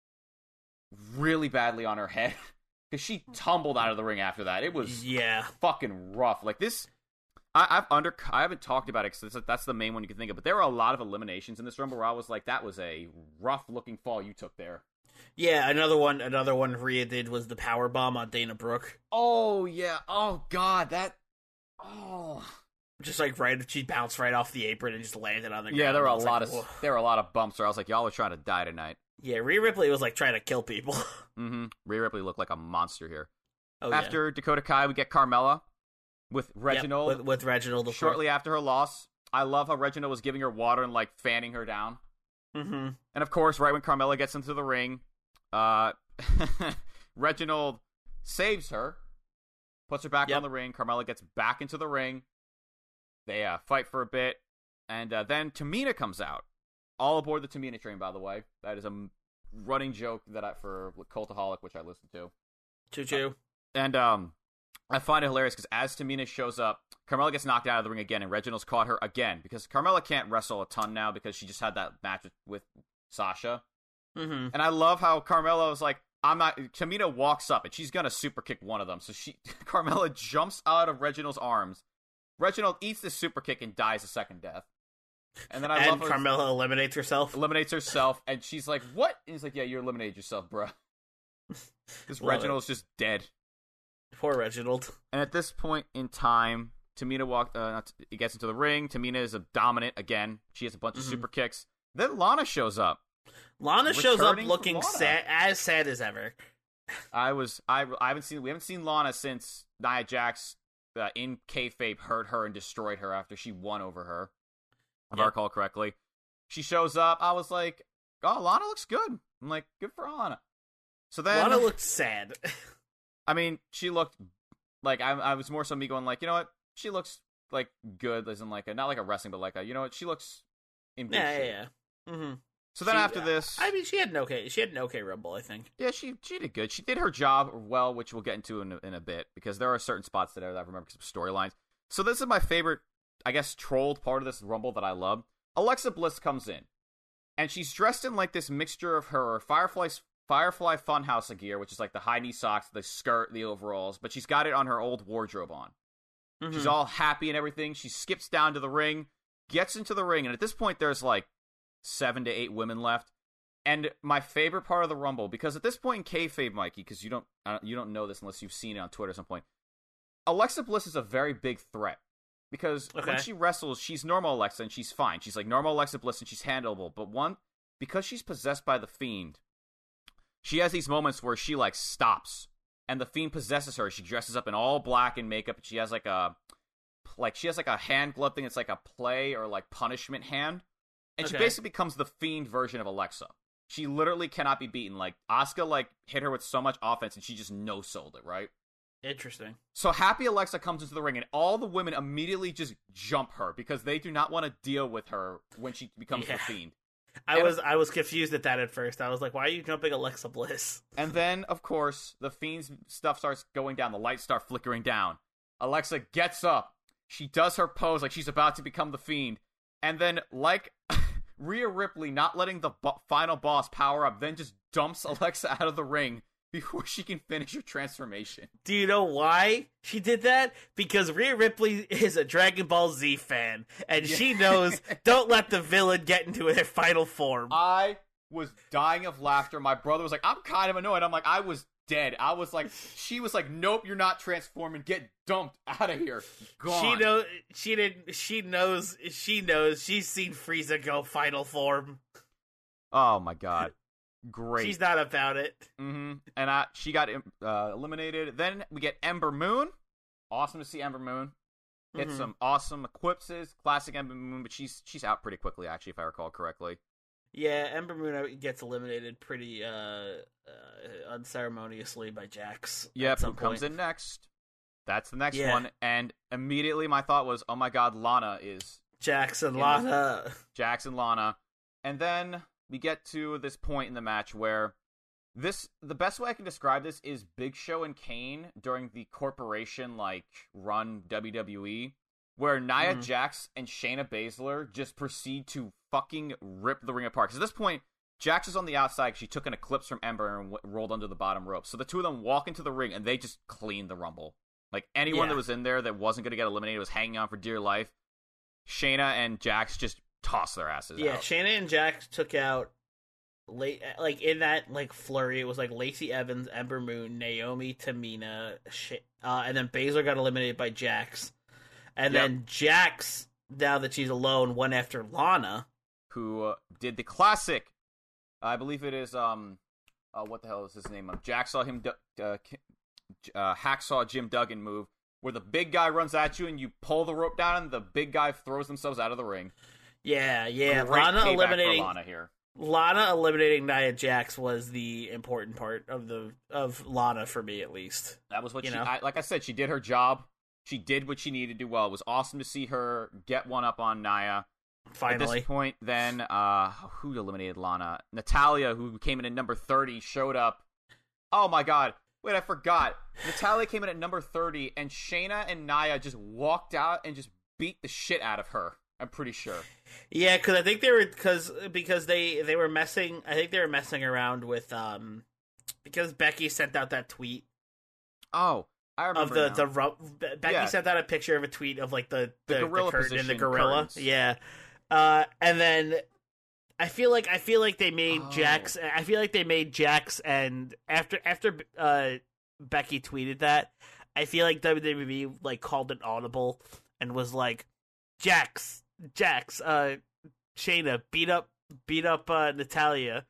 really badly on her head, because she tumbled out of the ring after that. It was Yeah. fucking rough. Like this, I, I've under I haven't talked about it because that's the main one you can think of. But there were a lot of eliminations in this Rumble where I was like, that was a rough looking fall you took there. Yeah, another one another one Rhea did was the power bomb on Dana Brooke. Oh yeah. Oh god, that. Oh. Just like right, she bounced right off the apron and just landed on the ground. Yeah, there were I a was lot like, of whoa. there were a lot of bumps where I was like, y'all are trying to die tonight. Yeah, Rhea Ripley was like trying to kill people. Mm-hmm. Rhea Ripley looked like a monster here. Oh, After Dakota Kai, we get Carmella with yeah. Reginald. Yep, with, with Reginald of shortly after her loss. I love how Reginald was giving her water and like fanning her down. Mm-hmm. And of course, right when Carmella gets into the ring, uh, Reginald saves her, puts her back Yep. on the ring. Carmella gets back into the ring. They uh, fight for a bit, and uh, then Tamina comes out. All aboard the Tamina train, by the way. That is a m- running joke that I for Cultaholic, which I listen to. Choo choo. And um, I find it hilarious because as Tamina shows up, Carmella gets knocked out of the ring again, and Reginald's caught her again because Carmella can't wrestle a ton now because she just had that match with, with Sasha. Mm-hmm. And I love how Carmella was like, I'm not. Tamina walks up and she's gonna super kick one of them. So she, Carmella jumps out of Reginald's arms. Reginald eats this super kick and dies a second death. And then I And love her Carmella eliminates herself. eliminates herself, and she's like, "What?" And he's like, "Yeah, you eliminated yourself, bro." This Love Reginald's just dead. Poor Reginald. And at this point in time, Tamina walk. Uh, not, he gets into the ring. Tamina is a dominant again. She has a bunch Mhm. of super kicks. Then Lana shows up. Lana shows up Returning looking from Lana. sad, as sad as ever. I was. I. I haven't seen. We haven't seen Lana since Nia Jax uh, in kayfabe hurt her and destroyed her after she won over her. If I Yep. recall correctly, she shows up. I was like, "Oh, Lana looks good." I'm like, "Good for Lana." So then, Lana looked sad. I mean, she looked like I, I was more so me going like, you know what? She looks like good, as in like a, not like a wrestling, but like a, you know what? She looks in good yeah, yeah, shape. yeah. Mm-hmm. So then She- after this, I mean, she had an okay. She had an okay Rumble, I think. yeah, she she did good. She did her job well, which we'll get into in a, in a bit because there are certain spots that I, that I remember because of storylines. So this is my favorite, I guess, trolled part of this Rumble that I love. Alexa Bliss comes in, and she's dressed in like this mixture of her Firefly's Firefly Funhouse gear, which is like the high knee socks, the skirt, the overalls, but she's got it on her old wardrobe on. Mhm. She's all happy and everything. She skips down to the ring, gets into the ring, and at this point there's like seven to eight women left. And my favorite part of the Rumble, because at this point in kayfabe, Mikey, because you don't uh, you don't know this unless you've seen it on Twitter at some point, Alexa Bliss is a very big threat. Because Okay. when she wrestles, she's normal Alexa and she's fine. She's like normal Alexa Bliss and she's handleable. But one, because she's possessed by the Fiend, she has these moments where she like stops and the Fiend possesses her. She dresses up in all black and makeup. And she has like a, like she has like a hand glove thing. It's like a play or like punishment hand. And she Okay. basically becomes the Fiend version of Alexa. She literally cannot be beaten. Like Asuka like hit her with so much offense and she just no-sold it, right? Interesting. So happy Alexa comes into the ring, and all the women immediately just jump her because they do not want to deal with her when she becomes Yeah. the Fiend. I And- was I was confused at that at first. I was like, "Why are you jumping Alexa Bliss?" And then, of course, the Fiend's stuff starts going down. The lights start flickering down. Alexa gets up. She does her pose like she's about to become the Fiend. And then, like Rhea Ripley not letting the bo- final boss power up, then just dumps Alexa out of the ring, before she can finish her transformation. Do you know why she did that? Because Rhea Ripley is a Dragon Ball Z fan, and yeah. she knows don't let the villain get into their final form. I was dying of laughter. My brother was like, I'm kind of annoyed. I'm like, I was dead. I was like, she was like, nope, you're not transforming. Get dumped out of here. Gone. She knows. She didn't. She knows. She knows. She's seen Frieza go final form. Oh my god, great. She's not about it. Mm-hmm. And I, she got uh, eliminated. Then we get Ember Moon. Awesome to see Ember Moon get mm-hmm. some awesome equipses. Classic Ember Moon, but she's she's out pretty quickly, actually, if I recall correctly. Yeah, Ember Moon gets eliminated pretty uh, uh, unceremoniously by Jax. Yep, who comes in next. That's the next yeah. one. And immediately my thought was, oh my god, Lana is... Jax and Lana. The... Jax and Lana. And then we get to this point in the match where this... The best way I can describe this is Big Show and Kane during the corporation, like, run W W E, where Nia mm. Jax and Shayna Baszler just proceed to fucking rip the ring apart. Because at this point, Jax is on the outside. She took an Eclipse from Ember and w- rolled under the bottom rope. So the two of them walk into the ring, and they just clean the Rumble. Like, anyone yeah. that was in there that wasn't going to get eliminated was hanging on for dear life. Shayna and Jax just toss their asses yeah, out. Yeah, Shayna and Jax took out, late, like, in that, like, flurry, it was, like, Lacey Evans, Ember Moon, Naomi, Tamina, Sh- uh, and then Baszler got eliminated by Jax. And yep. then Jax, now that she's alone, went after Lana. Who uh, did the classic, I believe it is, um, uh, what the hell is his name? Um, Jax saw him, uh, uh, Hacksaw Jim Duggan move, where the big guy runs at you and you pull the rope down and the big guy throws themselves out of the ring. Yeah, yeah. Great Lana eliminating Lana here. Lana eliminating Nia Jax was the important part of the of Lana for me, at least. That was what you she, know? I, like I said, she did her job. She did what she needed to do well. It was awesome to see her get one up on Nia. Finally. At this point, then, uh, who eliminated Lana? Natalya, who came in at number thirty, showed up. Oh my god. Wait, I forgot. Natalya came in at number thirty, and Shayna and Nia just walked out and just beat the shit out of her. I'm pretty sure. Yeah, because I think they were, cause, because they, they were messing, I think they were messing around with, um, because Becky sent out that tweet. Oh. I remember of the, now. the Becky yeah. sent out a picture of a tweet of like the the, the gorilla the curtain position and the gorilla, curtains. yeah. Uh, and then I feel like I feel like they made oh. Jax. I feel like they made Jax, and after after uh, Becky tweeted that, I feel like W W E like called it audible and was like, Jax, Jax, uh, Shayna beat up beat up uh, Natalya.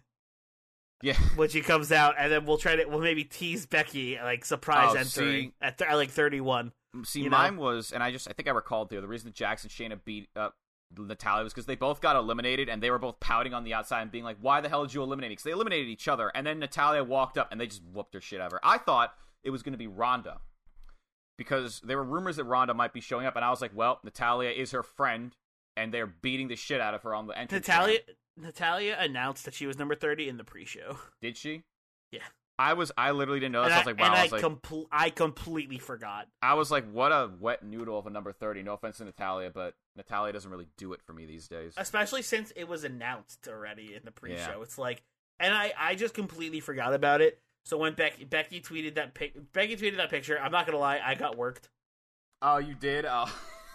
Yeah, when she comes out, and then we'll try to we'll maybe tease Becky like surprise oh, entering see, at th- like thirty-one. See, you mine know? was, and I just I think I recalled there. The reason Jax and Shayna beat up Natalya was because they both got eliminated, and they were both pouting on the outside and being like, "Why the hell did you eliminate me?" Because they eliminated each other, and then Natalya walked up and they just whooped her shit out of her. I thought it was going to be Ronda because there were rumors that Ronda might be showing up, and I was like, "Well, Natalya is her friend, and they're beating the shit out of her on the entrance." Natalya. Line. Natalya announced that she was number thirty in the pre-show. Did she? Yeah. I was. I literally didn't know this. And I was like, wow. And I, I, was like, compl- I completely forgot. I was like, what a wet noodle of a number thirty. No offense to Natalya, but Natalya doesn't really do it for me these days. Especially since it was announced already in the pre-show. Yeah. It's like, and I, I just completely forgot about it. So when Becky Becky tweeted that pic, Becky tweeted that picture. I'm not gonna lie, I got worked. Oh, you did? Oh.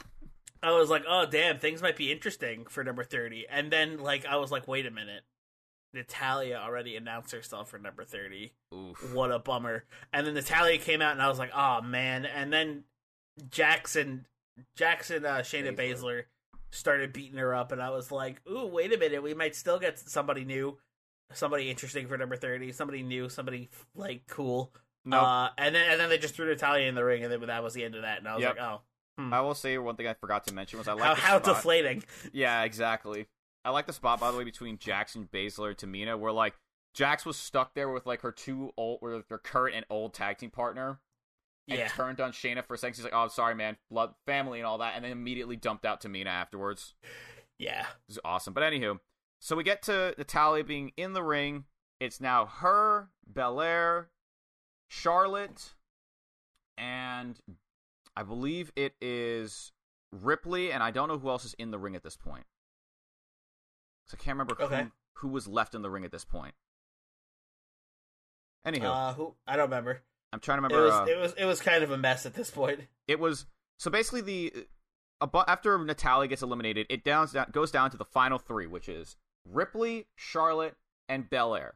I was like, oh damn, things might be interesting for number thirty. And then like I was like, wait a minute. Natalya already announced herself for number thirty. Oof. What a bummer. And then Natalya came out and I was like, oh man. And then Jackson Jackson uh, Shayna Baszler. Baszler started beating her up and I was like, ooh, wait a minute, we might still get somebody new, somebody interesting for number thirty, somebody new, somebody like cool. No. Uh, and then and then they just threw Natalya in the ring and then that was the end of that. And I was yep. like, oh. Hmm. I will say one thing I forgot to mention was I like how, the how spot. deflating. Yeah, exactly. I like the spot, by the way, between Jax and Baszler and Tamina, where, like, Jax was stuck there with, like, her two old, or her current and old tag team partner, and yeah. turned on Shayna for a second. She's like, oh, I'm sorry, man, blood, family and all that, and then immediately dumped out Tamina afterwards. Yeah. It was awesome. But anywho, so we get to Natalya being in the ring. It's now her, Belair, Charlotte, and I believe it is Ripley, and I don't know who else is in the ring at this point. So I can't remember okay. who, who was left in the ring at this point. Anywho, Uh, who I don't remember. I'm trying to It remember. was uh, it was it was kind of a mess at this point. It was so basically the abo- after Natalya gets eliminated, it downs down, goes down to the final three, which is Ripley, Charlotte, and Belair.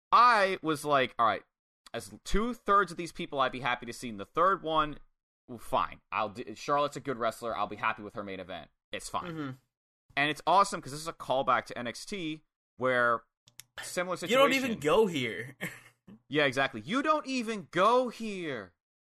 I was like, all right, as two thirds of these people, I'd be happy to see. And the third one, well, fine. I'll do, Charlotte's a good wrestler. I'll be happy with her main event. It's fine, Mm-hmm. and it's awesome because this is a callback to N X T where similar You situation. don't even go here. Yeah, exactly. You don't even go here.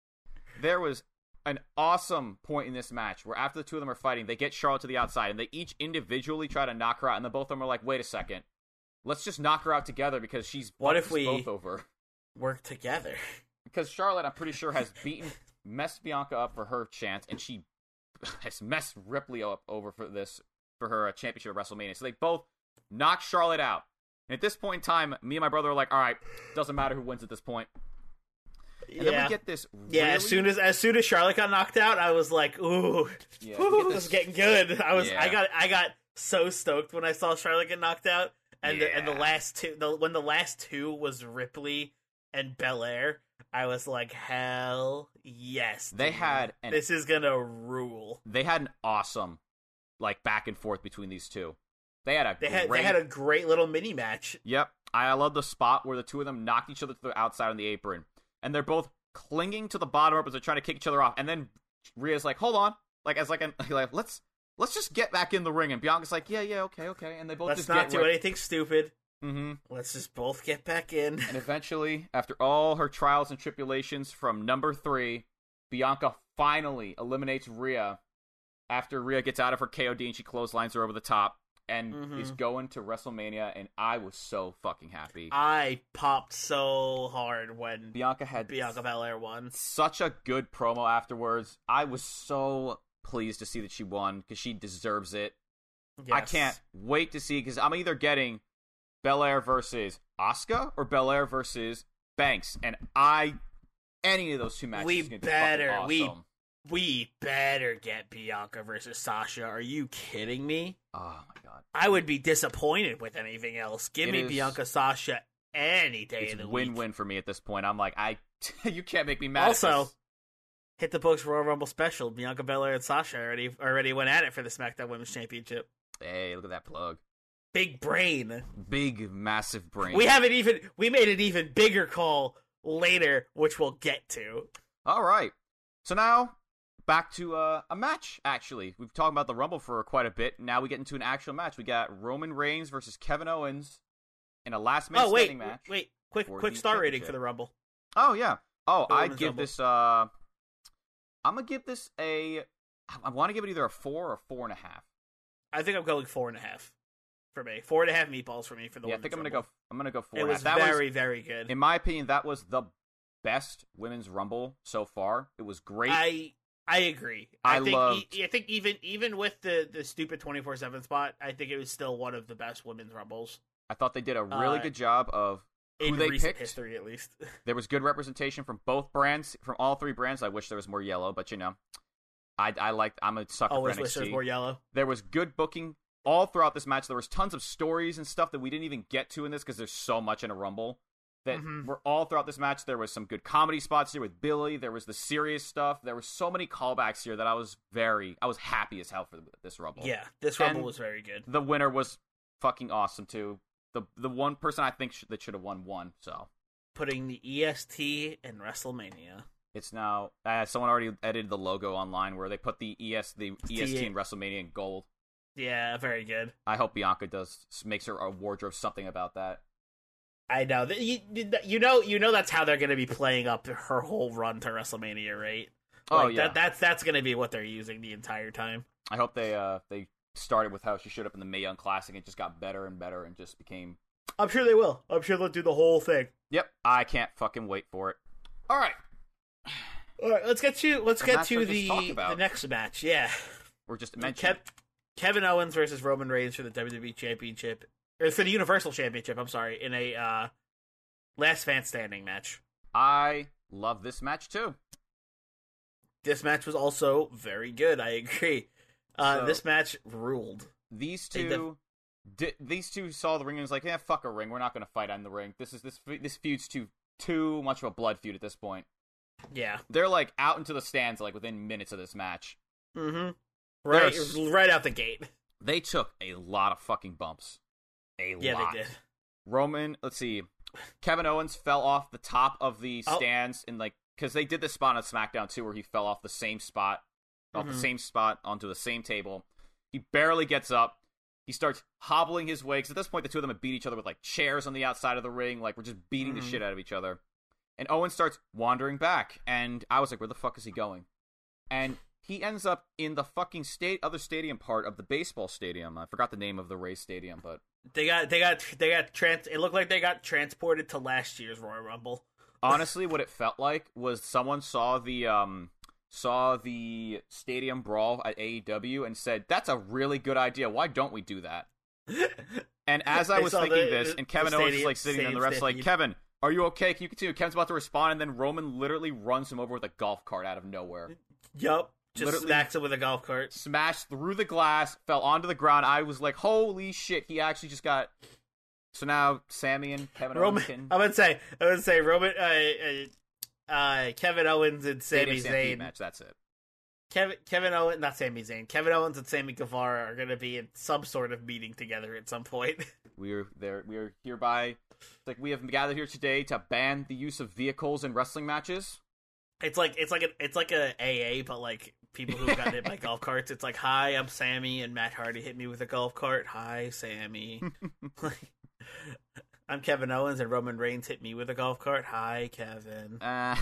There was an awesome point in this match where after the two of them are fighting, they get Charlotte to the outside, and they each individually try to knock her out, and then both of them are like, wait a second. Let's just knock her out together because she's What fucked if us we- both over. Work together. Because Charlotte, I'm pretty sure, has beaten, messed Bianca up for her chance, and she has messed Ripley up over for this, for her uh, championship at WrestleMania. So they both knock Charlotte out. And at this point in time, me and my brother are like, all right, doesn't matter who wins at this point. And yeah. then we get this Yeah, really- as soon as as soon as Charlotte got knocked out, I was like, "Ooh, Yeah, whew, we get this is this- getting good." I was, Yeah. I got, I got so stoked when I saw Charlotte get knocked out, and the, and the Yeah. last two, the, when the last two was Ripley and Belair, I was like, "Hell yes!" They dude. had an this is gonna rule. they had an awesome like back and forth between these two. They had a They had great, they had a great little mini match. Yep. I love the spot where the two of them knocked each other to the outside on the apron. And they're both clinging to the bottom rope as they're trying to kick each other off. And then Rhea's like, hold on. Like as like, an, like let's let's just get back in the ring. And Bianca's like, yeah, yeah, okay, okay. And they both Let's just not get do right- anything stupid. Mm-hmm. Let's just both get back in. And eventually, after all her trials and tribulations from number three, Bianca finally eliminates Rhea after Rhea gets out of her K O D and she clotheslines her over the top and Mhm. is going to WrestleMania, and I was so fucking happy. I popped so hard when Bianca had Bianca Belair won. such a good promo afterwards. I was so pleased to see that she won because she deserves it. I Yes. can't wait to see because I'm either getting Belair versus Asuka or Belair versus Banks, and I any of those two matches We is gonna better- be fucking we- awesome. We better get Bianca versus Sasha. Are you kidding me? Oh my god, I would be disappointed with anything else. Give It me is- Bianca Sasha any day it's of the week. win-win for me at this point. I'm like, I you can't make me mad. at Also, this. hit the books Royal Rumble special. Bianca Belair and Sasha already already went at it for the SmackDown Women's Championship. Hey, look at that plug. Big brain. Big, massive brain. We haven't even we made an even bigger call later, which we'll get to. All right. So now back to uh, a match. Actually, we've talked about the Rumble for quite a bit. Now we get into an actual match. We got Roman Reigns versus Kevin Owens in a last man Oh wait, standing match. wait, quick for quick the star rating championship. for the Rumble. Oh yeah. Oh, The I Women's give Rumble. this. Uh, I'm gonna give this a. I want to give it either a four or four and a half. I think I'm going four and a half for me. Four and a half meatballs for me for the Yeah, I Women's think I'm gonna Rumble. go. I'm gonna go four. It and a was half. That very, very good. in my opinion, that was the best women's Rumble so far. It was great. I I agree. I I, think loved- e- I think even even with the the stupid twenty-four seven spot, I think it was still one of the best women's Rumbles I thought they did a really uh, good job of who in they recent picked. history, at least. There was good representation from both brands, from all three brands. I wish there was more yellow, but you know, I I like. I'm a sucker Always for wish there was N X T. more yellow. There was good booking all throughout this match. There was tons of stories and stuff that we didn't even get to in this because there's so much in a Rumble that Mhm. were all throughout this match. There was some good comedy spots here with Billy. There was the serious stuff. There were so many callbacks here that I was very, I was happy as hell for this Rumble. Yeah, this Rumble And was very good. The winner was fucking awesome too. The the one person I think sh- that should have won won. So Putting the E S T in WrestleMania. it's now uh, someone already edited the logo online where they put the E S the E S T in WrestleMania in gold. Yeah, very good. I hope Bianca does makes her wardrobe something about that. I know that you, you know you know that's how they're going to be playing up her whole run to WrestleMania, right? Oh, Like, yeah. that, that's that's going to be what they're using the entire time. I hope they uh they started with how she showed up in the Mae Young Classic and just got better and better and just became. I'm sure they will. I'm sure they'll do the whole thing. Yep, I can't fucking wait for it. All right, All right, let's get to let's The get match to I just the talked about. the next match. Yeah, we're just mentioning. Kev- Kevin Owens versus Roman Reigns for the W W E Championship, or for the Universal Championship. I'm sorry, in a uh, last man standing match. I love this match too. This match was also very good. I agree. Uh, So- this match ruled. These They two, di- these two saw the ring and was like, "Yeah, fuck a ring. We're not going to fight on the ring. This is this fe- this feud's too too much of a blood feud at this point. Yeah. They're, like, out into the stands, like, within minutes of this match. Mm-hmm. Right, right out the gate. They took a lot of fucking bumps. A yeah, lot. they did. Roman, let's see. Kevin Owens fell off the top of the Oh. stands in, like, because they did this spot on SmackDown, too, where he fell off the same spot, off Mhm. the same spot onto the same table. He barely gets up. He starts hobbling his way, because at this point, the two of them have beat each other with, like, chairs on the outside of the ring. Like, we're just beating Mhm. the shit out of each other. And Owens starts wandering back, and I was like, where the fuck is he going? And he ends up in the fucking state, other stadium part of the baseball stadium. I forgot the name of the Rays stadium, but They got, they got, they got trans. It looked like they got transported to last year's Royal Rumble. honestly, what it felt like was someone saw the um saw the stadium brawl at A E W and said, "That's a really good idea. Why don't we do that?" And as I They was saw thinking the- this, the- and Kevin the Owens is stadium- like sitting there, and the stadium ref's like, stampede. "Kevin, are you okay? Can you continue?" Kevin's about to respond, and then Roman literally runs him over with a golf cart out of nowhere. Yup. Just Literally- smacks him with a golf cart. Smashed through the glass, fell onto the ground. I was like, "Holy shit!" He actually just got. So now Sammy and Kevin Roman, Owens can I would say, I would say Roman, uh, uh, uh, Kevin Owens and Sami Stadium Stampede Zayn. match. That's it. Kevin, Kevin Owens, not Sami Zayn. Kevin Owens and Sammy Guevara are going to be in some sort of meeting together at some point. We are there. We are hereby, it's like we have gathered here today to ban the use of vehicles in wrestling matches. It's like it's like a it's like a AA, but like people who got hit by golf carts. It's like, hi, I'm Sammy, and Matt Hardy hit me with a golf cart. Hi, Sammy. I'm Kevin Owens, and Roman Reigns hit me with a golf cart. Hi, Kevin. Uh,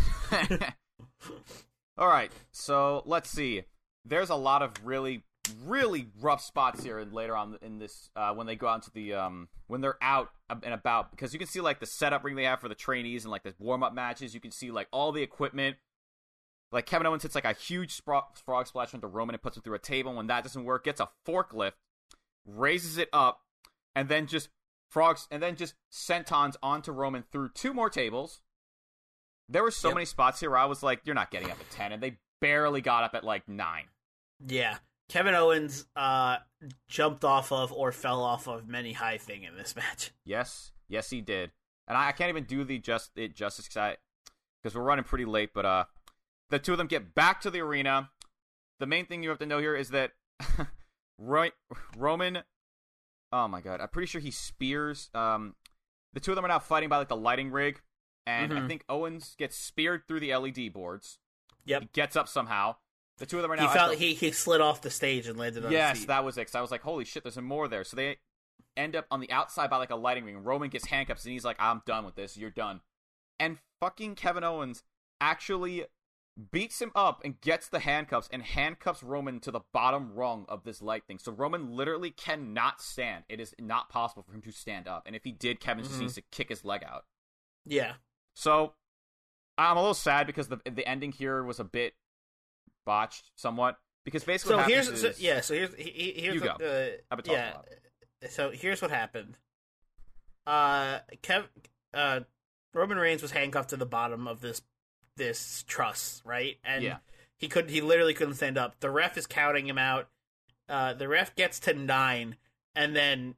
all right, so let's see. There's a lot of really, really rough spots here, and later on in this, uh, when they go out into the, um, when they're out and about, because you can see like the setup ring they have for the trainees and like the warm up matches. You can see like all the equipment. Like Kevin Owens hits like a huge spro- frog splash onto Roman and puts him through a table. When that doesn't work, gets a forklift, raises it up, and then just frogs, and then just sentons onto Roman through two more tables. There were so Yep. many spots here where I was like, "You're not getting up at ten," and they barely got up at like nine. Yeah, Kevin Owens uh, jumped off of or fell off of many high thing in this match. Yes, yes, he did, and I, I can't even do the just it justice because we're running pretty late. But uh, the two of them get back to the arena. The main thing you have to know here is that Roy, Roman. Oh my god, I'm pretty sure he spears. Um, the two of them are now fighting by like the lighting rig, and I Mhm. think Owens gets speared through the L E D boards. Yep. He gets up somehow. The two of them are He now. at fell. the- He he slid off the stage and landed on his Yes, feet. that was it. 'Cause I was like, holy shit, there's more there. So they end up on the outside by like a lighting ring. Roman gets handcuffs and he's like, I'm done with this. You're done. And fucking Kevin Owens actually beats him up and gets the handcuffs and handcuffs Roman to the bottom rung of this light thing. So Roman literally cannot stand. It is not possible for him to stand up. And if he did, Kevin just Mhm. needs to kick his leg out. Yeah. So I'm a little sad because the the ending here was a bit botched somewhat. Because basically So what here's happens so, is, yeah. So here's he, he- here's You what, go. Uh, I've been talking yeah. a lot. So here's what happened. Uh, Kev, uh, Roman Reigns was handcuffed to the bottom of this this truss, right? And Yeah. he could he literally couldn't stand up. The ref is counting him out. Uh, the ref gets to nine, and then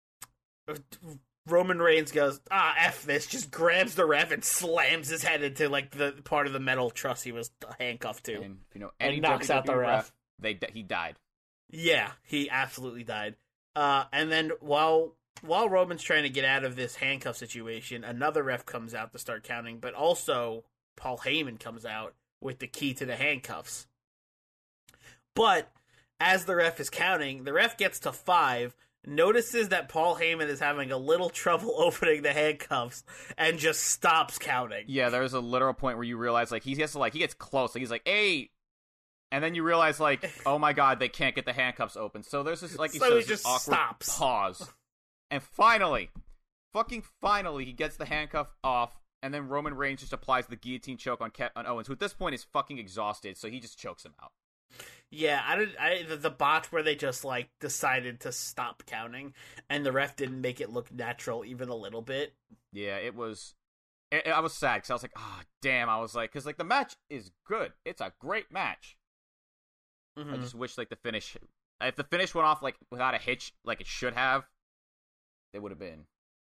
Roman Reigns goes, ah, F this, just grabs the ref and slams his head into like the part of the metal truss he was handcuffed to. And you know, And any knocks out the W W E ref. They di- he died. Yeah, he absolutely died. Uh, and then while while Roman's trying to get out of this handcuff situation, another ref comes out to start counting, but also Paul Heyman comes out with the key to the handcuffs. But as the ref is counting, the ref gets to five, notices that Paul Heyman is having a little trouble opening the handcuffs, and just stops counting. Yeah, there's a literal point where you realize like he has to like he gets close, like he's like eight, and then you realize like oh my god they can't get the handcuffs open. So there's this like you So said, he this just awkward stops. pause, and finally, fucking finally, he gets the handcuff off, and then Roman Reigns just applies the guillotine choke on Ke- on Owens, who at this point is fucking exhausted, so he just chokes him out. Yeah, I did. I the, the botch where they just like decided to stop counting, and the ref didn't make it look natural even a little bit. Yeah, it was. It, I was sad because I was like, oh damn. I was like, because like the match is good. It's a great match. Mhm. I just wish like the finish, if the finish went off like without a hitch, like it should have, it would have been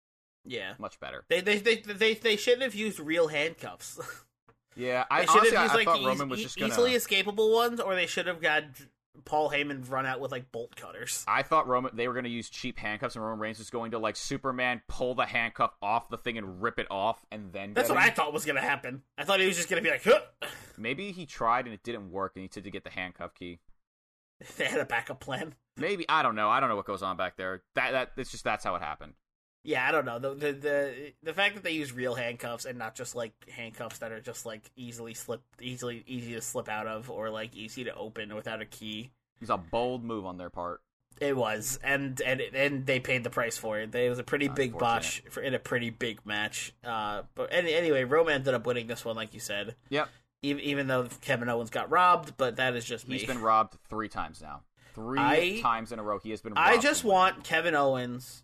Yeah. Much better. They they they they, they shouldn't have used real handcuffs. Yeah, I they should honestly, have used I, like I thought eas- Roman was just gonna... easily escapable ones, or they should have got Paul Heyman run out with like bolt cutters. I thought Roman they were going to use cheap handcuffs, and Roman Reigns was going to like Superman pull the handcuff off the thing and rip it off, and then That's get what him. I thought was going to happen. I thought he was just going to be like, huh! Maybe he tried and it didn't work, and he had to get the handcuff key. They had a backup plan. Maybe I don't know. I don't know what goes on back there. That that it's just that's how it happened. Yeah, I don't know. The, the the the fact that they use real handcuffs and not just like handcuffs that are just like easily slip easily easy to slip out of or like easy to open without a key. It's a bold move on their part. It was, and and and they paid the price for it. It was a pretty big botch for, in a pretty big match. Uh, but any, anyway, Roman ended up winning this one, like you said. Yep. Even, even though Kevin Owens got robbed, but that is just me. He's been robbed three times now. Three I, times in a row, he has been robbed. I just want Kevin Owens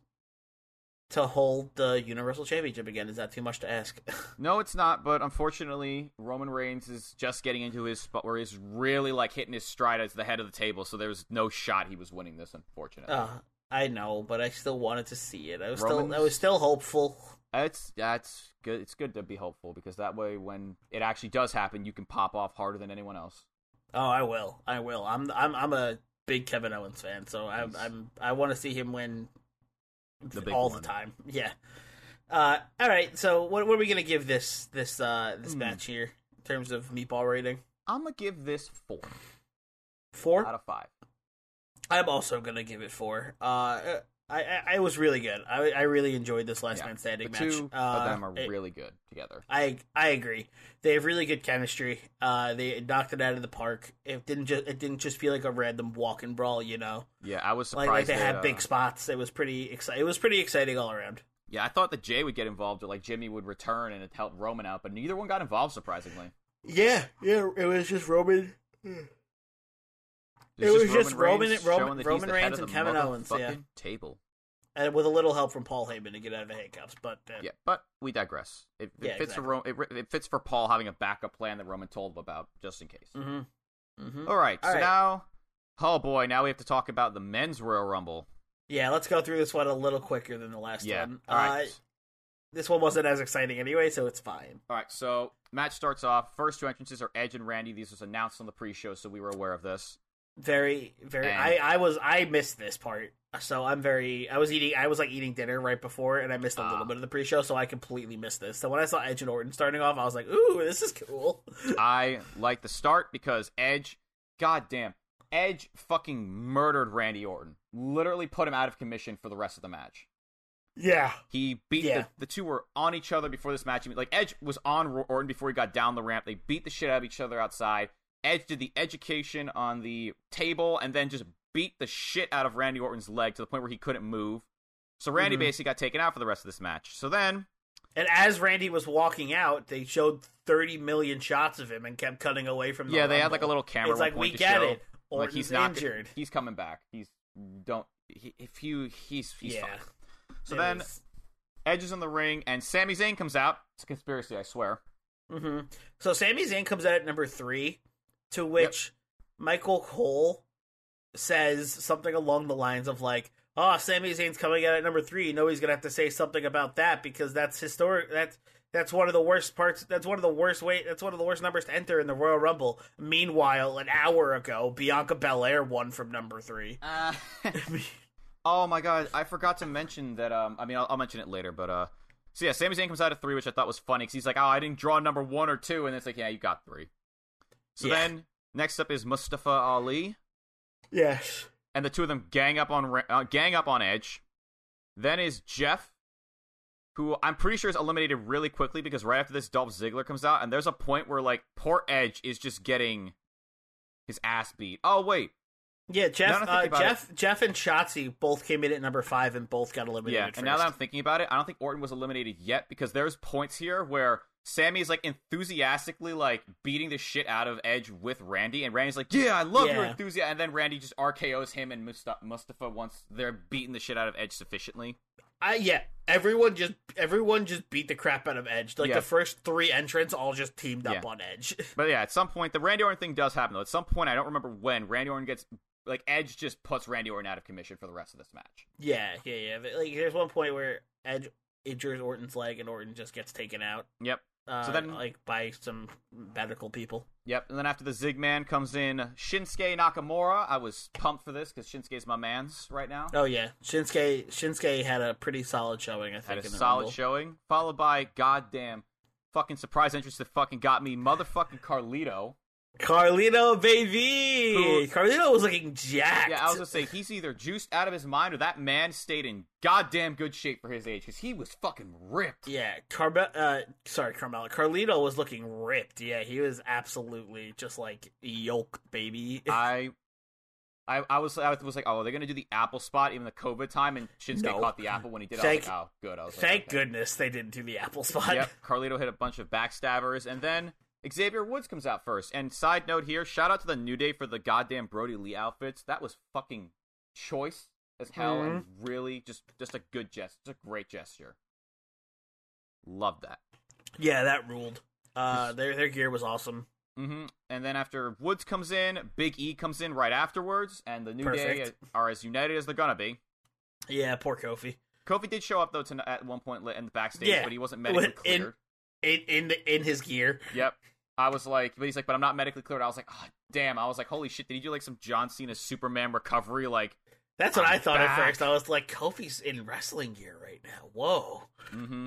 to hold the Universal Championship again. Is that too much to ask? No, it's not, but unfortunately, Roman Reigns is just getting into his spot where he's really, like, hitting his stride as the head of the table, so there's no shot he was winning this, unfortunately. Uh, I know, but I still wanted to see it. I was Roman's... still I was still hopeful. It's, that's good. It's good to be hopeful, because that way, when it actually does happen, you can pop off harder than anyone else. Oh, I will. I will. I'm I'm I'm a big Kevin Owens fan, so I'm, I'm I want to see him win the big all one. the time. Yeah. Uh, all right. So what, what are we gonna give this this uh, this Hmm. match here in terms of meatball rating? I'm gonna give this four Four out of five. I'm also gonna give it four. Uh, I I, I was really good. I I really enjoyed this last Yeah, man standing the match. two uh, of them are it- really good together. I I agree. They have really good chemistry. Uh, they knocked it out of the park. It didn't just it didn't just feel like a random walk and brawl. You know, Yeah, I was like surprised. like they had that, uh, big spots. It was pretty exciting. It was pretty exciting all around. Yeah, I thought that Jay would get involved, or like Jimmy would return and help Roman out, but neither one got involved, surprisingly. Yeah, yeah. It was just Roman. It was just Roman- Reigns Roman- showing that he's Roman the head Reigns of and the Kevin Owens, yeah. motherfucking Table. And with a little help from Paul Heyman to get out of the handcuffs, but uh, Yeah, but we digress. It, it Yeah, fits exactly. for Ro- it, it fits for Paul having a backup plan that Roman told him about, just in case. Mm-hmm. Mm-hmm. All right, All so right. now, oh boy, now we have to talk about the men's Royal Rumble. Yeah, let's go through this one a little quicker than the last Yeah, one. all right. Uh, this one wasn't as exciting anyway, so it's fine. All right, so match starts off. First two entrances are Edge and Randy. These was announced on the pre-show, so we were aware of this. Very, very. And- I, I was I missed this part, so I'm very. I was eating. I was like eating dinner right before, and I missed a Ah. little bit of the pre-show, so I completely missed this. So when I saw Edge and Orton starting off, I was like, "Ooh, this is cool." I like the start because Edge, goddamn, Edge fucking murdered Randy Orton. Literally put him out of commission for the rest of the match. Yeah, He beat Yeah. the, the two were on each other before this match. Like Edge was on Orton before he got down the ramp. They beat the shit out of each other outside. Edge did the education on the table and then just beat the shit out of Randy Orton's leg to the point where he couldn't move. So Randy Mhm. basically got taken out for the rest of this match. So then, and as Randy was walking out, they showed thirty million shots of him and kept cutting away from. The yeah, they had Rumble. like a little camera. It's at one like point we to get show, it. Like Orton's he's not injured. He's coming back. He's don't. He, if you he's he's yeah. fine. So It then was- Edge is in the ring and Sami Zayn comes out. It's a conspiracy, I swear. Mhm. So Sami Zayn comes out at number three, to which Michael Cole says something along the lines of like, "Oh, Sami Zayn's coming out at number three. You know he's gonna have to say something about that because that's historic. That's that's one of the worst parts. That's one of the worst way. That's one of the worst numbers to enter in the Royal Rumble." Meanwhile, an hour ago, Bianca Belair won from number three. Uh, oh my god, I forgot to mention that. Um, I mean, I'll, I'll mention it later, but uh, so yeah, Sami Zayn comes out at three, which I thought was funny because he's like, "Oh, I didn't draw number one or two," and it's like, "Yeah, you got three." So Yeah. then next up is Mustafa Ali, Yes. and the two of them gang up on Ra- uh, gang up on Edge. Then is Jeff, who I'm pretty sure is eliminated really quickly because right after this, Dolph Ziggler comes out, and there's a point where like poor Edge is just getting his ass beat. Oh wait. Yeah, Now Jeff, that I uh, think about Jeff, Jeff, and Shotzi both came in at number five and both got eliminated. Yeah, and first. now that I'm thinking about it, I don't think Orton was eliminated yet because there's points here where Sammy is like enthusiastically like beating the shit out of Edge with Randy, and Randy's like, "Yeah, I love your Yeah. enthusiasm," and then Randy just R K Os him and Musta- Mustafa once they're beating the shit out of Edge sufficiently. I, yeah, everyone just everyone just beat the crap out of Edge. Like Yeah. the first three entrants all just teamed up Yeah. on Edge. But yeah, at some point, the Randy Orton thing does happen though. At some point, I don't remember when, Randy Orton gets like Edge just puts Randy Orton out of commission for the rest of this match. yeah, yeah, yeah. But, like there's one point where Edge injures Orton's leg, and Orton just gets taken out. Yep. Uh, So then- like by some medical people. Yep, and then after the Zig Man comes in Shinsuke Nakamura. I was pumped for this because Shinsuke's my man's right now. Oh yeah, Shinsuke Shinsuke had a pretty solid showing. I think Had a in the solid Rumble. showing, followed by goddamn fucking surprise entrance that fucking got me, motherfucking Carlito. Carlito, baby. Who- Carlito was looking jacked. Yeah, I was gonna say he's either juiced out of his mind or that man stayed in goddamn good shape for his age because he was fucking ripped. Yeah, Carbe- uh, sorry, Carmelo. Carlito was looking ripped. Yeah, he was absolutely just like yoked, baby. I, I, I was, I was like, oh, they're gonna do the apple spot even the COVID time, and Shinsuke No. caught the apple when he did. Thank- I was like, oh, good. I was like, Thank okay. goodness they didn't do the apple spot. Yep, Carlito hit a bunch of backstabbers, and then Xavier Woods comes out first. And side note here, shout out to the New Day for the goddamn Brody Lee outfits. That was fucking choice as hell, Mm-hmm. and really just just a good gesture, just a great gesture. Love that. Yeah, that ruled. Uh, their their gear was awesome. hmm And then after Woods comes in, Big E comes in right afterwards, and the New Day Perfect. are as united as they're gonna be. Yeah, poor Kofi. Kofi did show up though to, at one point in the backstage, Yeah. but he wasn't medically In- cleared. In in the, in his gear. Yep. I was like, but he's like, but I'm not medically cleared. I was like, oh, damn. I was like, holy shit, did he do like some John Cena Superman recovery? Like, That's what I'm I thought back. at first. I was like, Kofi's in wrestling gear right now. Whoa. mm-hmm.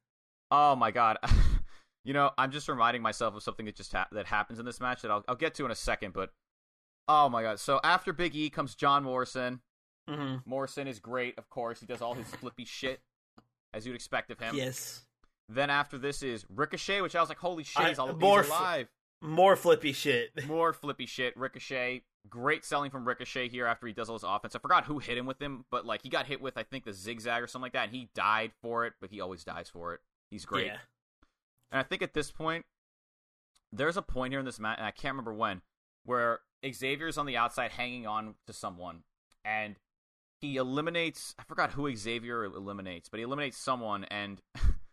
Oh my god. You know, I'm just reminding myself of something that just ha- that happens in this match that I'll I'll get to in a second. But oh my god. So after Big E comes John Morrison. Mm-hmm. Morrison is great, of course. He does all his flippy shit as you'd expect of him. Yes. Then after this is Ricochet, which I was like, holy shit, he's, I- all, he's more f- alive. More flippy shit. More flippy shit. Ricochet. Great selling from Ricochet here after he does all his offense. I forgot who hit him with him, but like he got hit with, I think, the zigzag or something like that, and he died for it, but he always dies for it. He's great. Yeah. And I think at this point, there's a point here in this match, and I can't remember when, where Xavier's on the outside hanging on to someone, and he eliminates, I forgot who Xavier eliminates, but he eliminates someone, and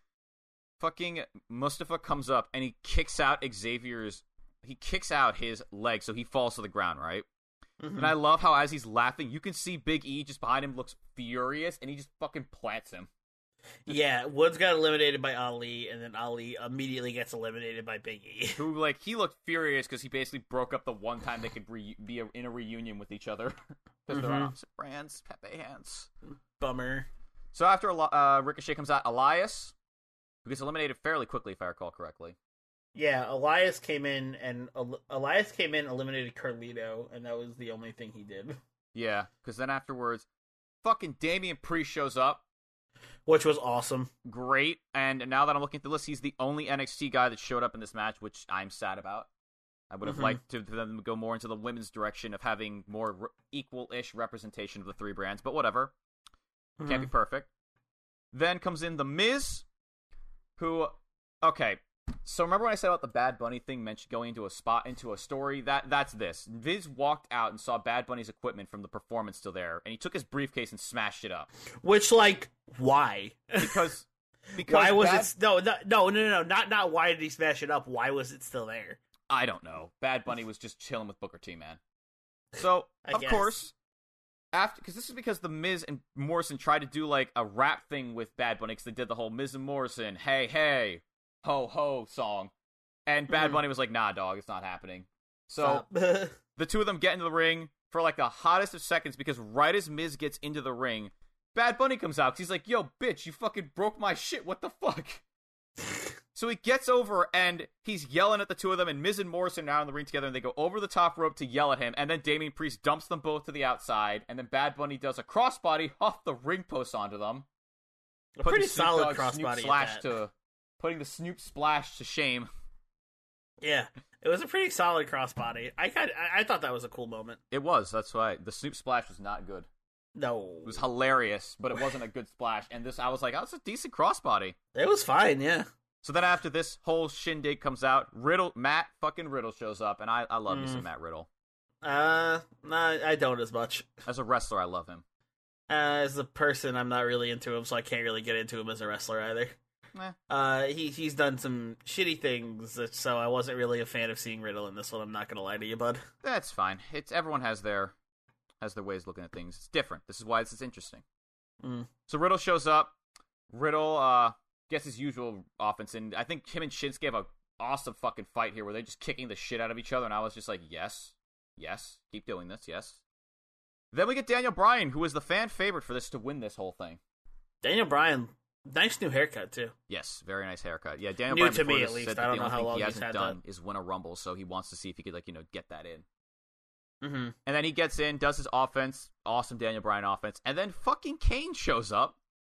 fucking Mustafa comes up, and he kicks out Xavier's, he kicks out his leg, so he falls to the ground, right? Mhm. And I love how as he's laughing, you can see Big E just behind him looks furious, and he just fucking plants him. Yeah, Woods got eliminated by Ali, and then Ali immediately gets eliminated by Big E. Who, like, he looked furious because he basically broke up the one time they could re- be a- in a reunion with each other. Because they're on Mhm. opposite brands, Pepe hands. Bummer. So after uh, Ricochet comes out, Elias, who gets eliminated fairly quickly, if I recall correctly. Yeah, Elias came in, and El- Elias came in, eliminated Carlito, and that was the only thing he did. Yeah, because then afterwards, fucking Damian Priest shows up. Which was awesome. Great. And now that I'm looking at the list, he's the only N X T guy that showed up in this match, which I'm sad about. I would have Mhm. liked to, for them to go more into the women's direction of having more re- equal-ish representation of the three brands, but whatever. Can't be perfect. Then comes in The Miz, who, okay, so remember when I said about the Bad Bunny thing, mentioned going into a spot, into a story? That That's this. Miz walked out and saw Bad Bunny's equipment from the performance still there, and he took his briefcase and smashed it up. Which, like, why? Because, because Why was Bad- it? No, no, no, no, no, not not. Why did he smash it up? Why was it still there? I don't know. Bad Bunny was just chilling with Booker T, man. So, I of guess. course, after because this is because the Miz and Morrison tried to do like a rap thing with Bad Bunny because they did the whole Miz and Morrison, hey, hey, ho, ho song. And Bad Mhm. Bunny was like, nah, dog, it's not happening. So, Stop. the two of them get into the ring for like the hottest of seconds because right as Miz gets into the ring, Bad Bunny comes out 'cause he's like, yo, bitch, you fucking broke my shit, what the fuck? So he gets over and he's yelling at the two of them, and Miz and Morrison are now in the ring together, and they go over the top rope to yell at him, and then Damian Priest dumps them both to the outside, and then Bad Bunny does a crossbody off the ring post onto them. A putting pretty Snoop solid Dogg's Snoop crossbody. Slash at that. to putting the Snoop Splash to shame. Yeah, it was a pretty solid crossbody. I kind, I, I thought that was a cool moment. It was, that's why the Snoop Splash was not good. No, It was hilarious, but it wasn't a good splash. And this, I was like, oh, it's a decent crossbody. it was fine. Yeah. So then after this whole shindig comes out, Riddle, Matt fucking Riddle shows up, and I, I love me Mm. some Matt Riddle. Uh, nah, I don't as much. As a wrestler, I love him. Uh, as a person, I'm not really into him, so I can't really get into him as a wrestler either. Eh. Uh, he he's done some shitty things, so I wasn't really a fan of seeing Riddle in this one. I'm not gonna lie to you, bud. That's fine. It's everyone has their has their ways of looking at things. It's different. This is why this is interesting. Mm. So Riddle shows up. Riddle uh, gets his usual offense, and I think him and Shinsuke have a awesome fucking fight here where they're just kicking the shit out of each other, and I was just like, yes, yes, keep doing this, yes. Then we get Daniel Bryan, who is the fan favorite for this to win this whole thing. Daniel Bryan, nice new haircut, too. Yes, very nice haircut. Yeah, Daniel New Bryan to before me, this at least. said I that don't the know only how thing long he he's hasn't had done that. is win a Rumble, so he wants to see if he could, like, you know, get that in. Mm-hmm. And then he gets in, does his offense, awesome Daniel Bryan offense, and then fucking Kane shows up.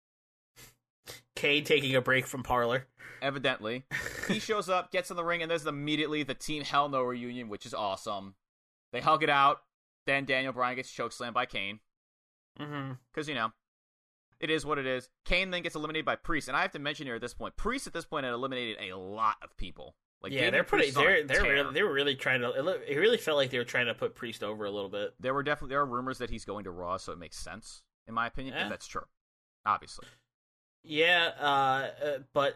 Kane taking a break from Parlor. Evidently. He shows up, gets in the ring, and there's immediately the Team Hell No reunion, which is awesome. They hug it out. Then Daniel Bryan gets chokeslammed by Kane. Mm-hmm. Because, you know, it is what it is. Kane then gets eliminated by Priest. And I have to mention here at this point, Priest at this point had eliminated a lot of people. Like, Yeah, Damian they're pretty. Priest is on They're a they're tear. really, they were really trying to. It, look, it really felt like they were trying to put Priest over a little bit. There were definitely there are rumors that he's going to Raw, so it makes sense, in my opinion, Yeah. if that's true. Obviously. Yeah, uh, uh, but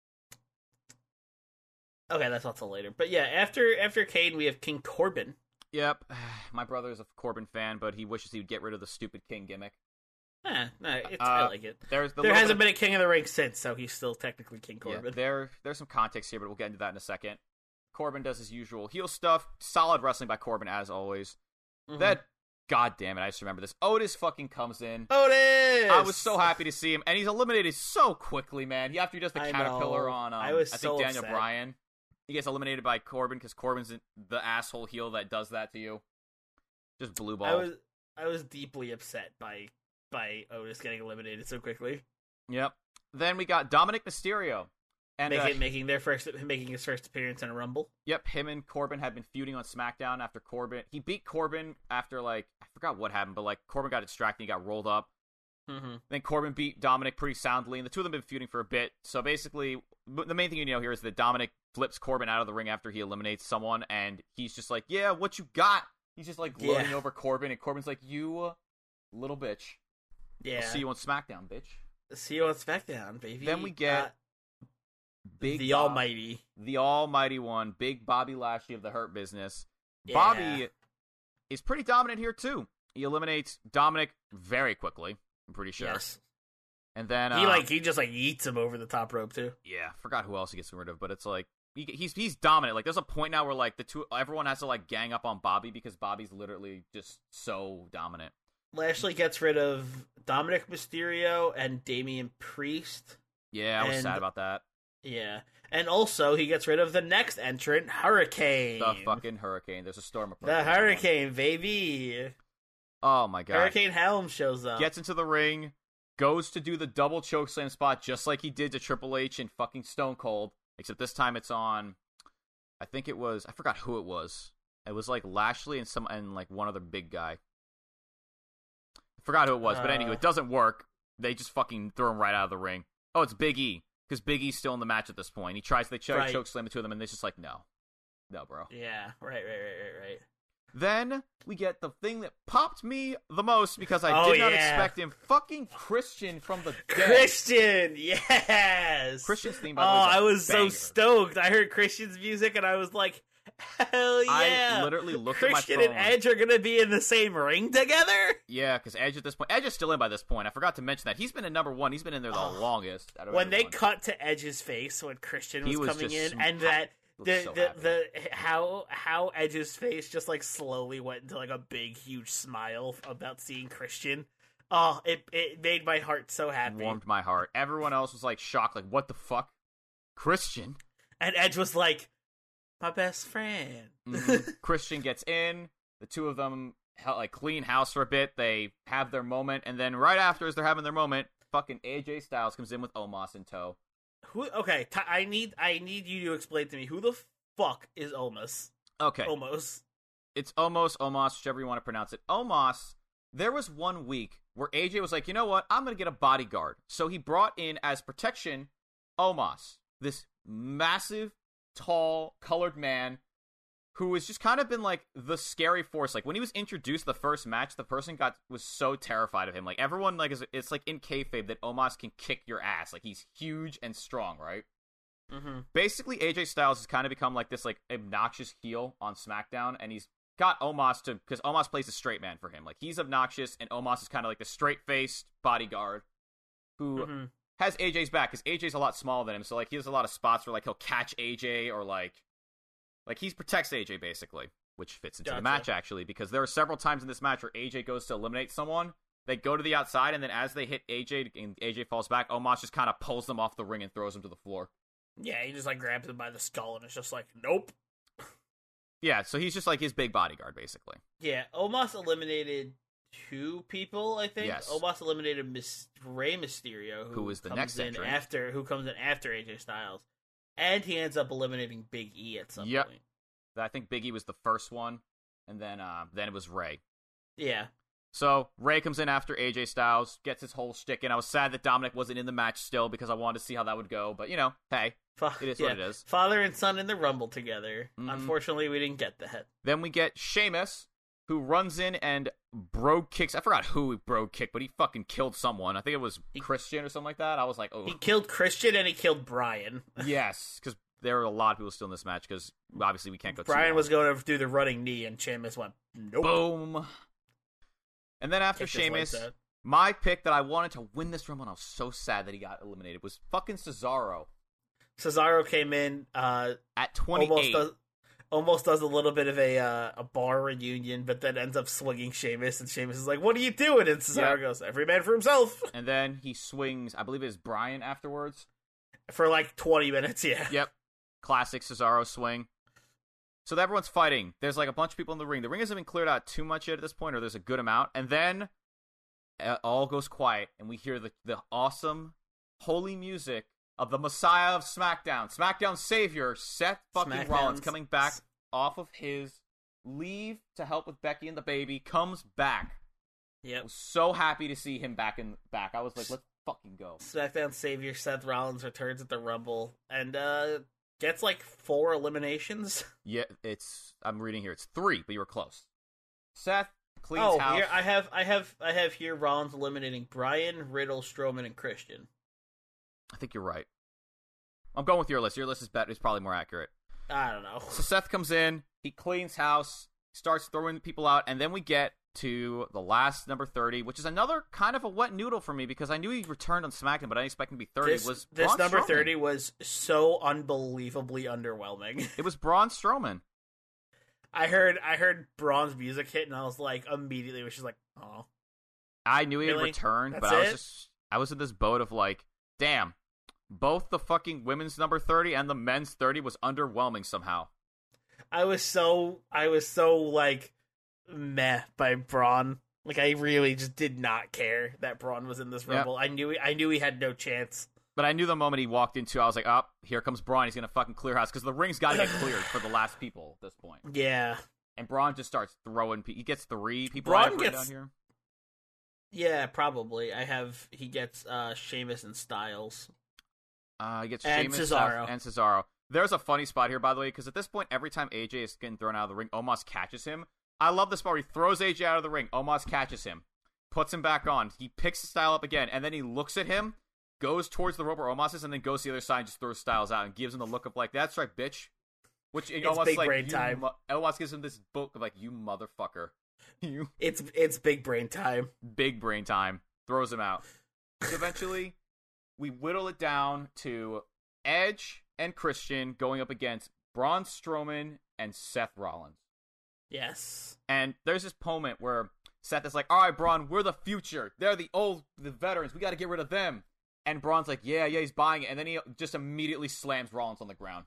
okay, that's not till later. But yeah, after after Kane, we have King Corbin. Yep. My brother is a Corbin fan, but he wishes he would get rid of the stupid King gimmick. Eh, no, it's, Uh, I like it. There's the There little hasn't bit been a King of the Ring since, so he's still technically King of, yeah, Corbin. there, there's some context here, but we'll get into that in a second. Corbin does his usual heel stuff. Solid wrestling by Corbin, as always. Mhm. That, god damn it, I just remember this. Otis fucking comes in. Otis! I was so happy to see him, and he's eliminated so quickly, man. He after he does the I caterpillar know. on, um, I I, was think so Daniel upset. Bryan. He gets eliminated by Corbin because Corbin's the asshole heel that does that to you. Just blue ball. I was I was deeply upset by by Otis getting eliminated so quickly. Yep. Then we got Dominic Mysterio. And, making uh, making their first making his first appearance in a Rumble. Yep, him and Corbin had been feuding on SmackDown after Corbin. He beat Corbin after, like, I forgot what happened, but, like, Corbin got distracted and he got rolled up. Mm-hmm. Then Corbin beat Dominic pretty soundly, and the two of them have been feuding for a bit. So basically, the main thing you know here is that Dominic flips Corbin out of the ring after he eliminates someone, and he's just like, yeah, what you got? He's just, like, gloating Yeah. over Corbin, and Corbin's like, you little bitch. Yeah. I'll see you on SmackDown, bitch. See you on SmackDown, baby. Then we get Uh, Big the Bob, Almighty. the almighty one, Big Bobby Lashley of the Hurt Business. Yeah. Bobby is pretty dominant here, too. He eliminates Dominic very quickly, I'm pretty sure. Yes. And then, He uh, like he just like eats him over the top rope too. yeah, forgot who else he gets rid of, but it's like, he, he's he's dominant. Like, there's a point now where, like, the two, everyone has to, like, gang up on Bobby because Bobby's literally just so dominant. Lashley gets rid of Dominic Mysterio and Damian Priest. Yeah, I was And- sad about that. Yeah. And also he gets rid of the next entrant, Hurricane. The fucking Hurricane. There's a storm approaching. The everyone. Hurricane, baby. Oh, my God. Hurricane Helm shows up. Gets into the ring, goes to do the double chokeslam spot just like he did to Triple H and fucking Stone Cold, except this time it's on, I think it was, I forgot who it was. It was like Lashley and some and like one other big guy. I forgot who it was, but Uh. anyway, it doesn't work. They just fucking throw him right out of the ring. Oh, it's Big E, because Big E's still in the match at this point. He tries, they choke, Right. choke slam the two of them, and they're just like, no. No, bro. Yeah, right, right, right, right, right. Then we get the thing that popped me the most because I Oh, did not yeah. expect him. Fucking Christian from the dead. Christian, yes. Christian's theme, Oh, by the way, is a I was so banger. stoked. I heard Christian's music and I was like, hell yeah. I literally looked Christian at my and phone. Edge are gonna be in the same ring together. Yeah, because Edge at this point, Edge is still in by this point. I forgot to mention that he's been in number one. He's been in there the Oh. longest. Out of When they everyone. cut to Edge's face when Christian was, He was coming just in, sm- and that looked the so the, happy. the how how Edge's face just like slowly went into like a big huge smile about seeing Christian. Oh, it it made my heart so happy. warmed my heart. Everyone else was like shocked, like what the fuck, Christian. And Edge was like, my best friend. Mhm. Christian gets in. The two of them hel- like clean house for a bit. They have their moment, and then right after, as they're having their moment, fucking A J Styles comes in with Omos in tow. Who? Okay, t- I need I need you to explain to me who the fuck is Omos. Okay, Omos. it's Omos, Omos, whichever you want to pronounce it. Omos. There was one week where A J was like, you know what? I'm gonna get a bodyguard. So he brought in as protection Omos, this massive, tall, colored man who has just kind of been like the scary force. Like when he was introduced the first match, the person got was so terrified of him. Like everyone like is it's like in kayfabe that Omos can kick your ass. Like he's huge and strong, right? Mm-hmm. Basically, A J Styles has kind of become like this like obnoxious heel on SmackDown, and he's got Omos to because Omos plays a straight man for him. Like he's obnoxious, and Omos is kind of like the straight faced bodyguard who Mm-hmm. has A J's back because A J's a lot smaller than him. So like he has a lot of spots where like he'll catch A J or like like he protects A J basically, which fits into Gotcha. the match actually because there are several times in this match where A J goes to eliminate someone. They go to the outside, and then as they hit A J and A J falls back, Omos just kind of pulls them off the ring and throws them to the floor. Yeah, he just like grabs him by the skull, and it's just like, nope. Yeah, so he's just like his big bodyguard, basically. Yeah, Omos eliminated two people, I think. Yes. Omos eliminated Mis- Rey Mysterio, who, Who is the comes next in entrant. after, who comes in after A J Styles, and he ends up eliminating Big E at some Yep. point. I think Big E was the first one, and then uh, then it was Rey. Yeah. So Rey comes in after A J Styles, gets his whole shtick in. I was sad that Dominic wasn't in the match still because I wanted to see how that would go. But, you know, hey, Fa- it is yeah. what it is. Father and son in the Rumble together. Mhm. Unfortunately, we didn't get that. Then we get Sheamus, who runs in and bro kicks. I forgot who he bro kicked, but he fucking killed someone. I think it was He- Christian or something like that. I was like, oh. He killed Christian and he killed Brian. Yes, because there were a lot of people still in this match because obviously we can't go too Brian long. was going to do the running knee, and Sheamus went, nope. Boom. And then after Kicked his Sheamus, lights out. my pick that I wanted to win this Rumble, and I was so sad that he got eliminated, was fucking Cesaro Cesaro came in, uh, at almost twenty-eight. does, almost does a little bit of a uh, a bar reunion, but then ends up swinging Sheamus, and Sheamus is like, what are you doing? And Cesaro Yeah. goes, every man for himself. And then he swings, I believe it is Brian afterwards. For like twenty minutes, yeah. Yep. Classic Cesaro swing. So everyone's fighting. There's like a bunch of people in the ring. The ring hasn't been cleared out too much yet at this point, or there's a good amount. And then uh, all goes quiet, and we hear the, the awesome, holy music of the Messiah of SmackDown. SmackDown Savior, Seth fucking SmackDown's- Rollins, coming back off of his leave to help with Becky and the baby, comes back. I Yep. was so happy to see him back in back. I was like, let's fucking go. SmackDown Savior Seth Rollins returns at the Rumble and uh, gets like four eliminations. Yeah, it's. I'm reading here. It's three, but you were close. Seth cleans Oh, house. here I have, I have, I have here Rollins eliminating Brian, Riddle, Strowman, and Christian. I think you're right. I'm going with your list. Your list is better. Is probably more accurate. I don't know. So Seth comes in. He cleans house. Starts throwing people out, and then we get to the last number thirty, which is another kind of a wet noodle for me because I knew he returned on SmackDown, but I didn't expect him to be thirty. This, was this Braun number Strowman. thirty was so unbelievably underwhelming. It was Braun Strowman. I heard, I heard Braun's music hit, and I was like, immediately, was just like, oh. I knew he had Really? returned, That's but I was it? just I was in this boat of like, damn, both the fucking women's number thirty and the men's thirty was underwhelming somehow. I was so, I was so like, meh by Braun. Like, I really just did not care that Braun was in this Yep. Rumble. I knew, I knew he had no chance. But I knew the moment he walked into, I was like, oh, here comes Braun. He's going to fucking clear house because the ring's got to get cleared for the last people at this point. Yeah. And Braun just starts throwing people. He gets three people Braun I have written gets- down here. Yeah, probably. I have, he gets uh Sheamus and Styles. Uh, he gets And Sheamus, Cesaro. Seth, and Cesaro. There's a funny spot here, by the way, because at this point, every time A J is getting thrown out of the ring, Omos catches him. I love this spot where he throws A J out of the ring. Omos catches him, puts him back on. He picks the style up again, and then he looks at him, goes towards the rope where Omos is, and then goes to the other side and just throws Styles out and gives him the look of like, that's right, bitch. Which it It's almost big like brain you time. mu- Omos gives him this book of like, you motherfucker. You It's it's big brain time. big brain time. Throws him out. So eventually, we whittle it down to Edge and Christian going up against Braun Strowman and Seth Rollins. Yes. And there's this moment where Seth is like, all right, Braun, we're the future. They're the old, the veterans. We got to get rid of them. And Braun's like, yeah, yeah, he's buying it. And then he just immediately slams Rollins on the ground.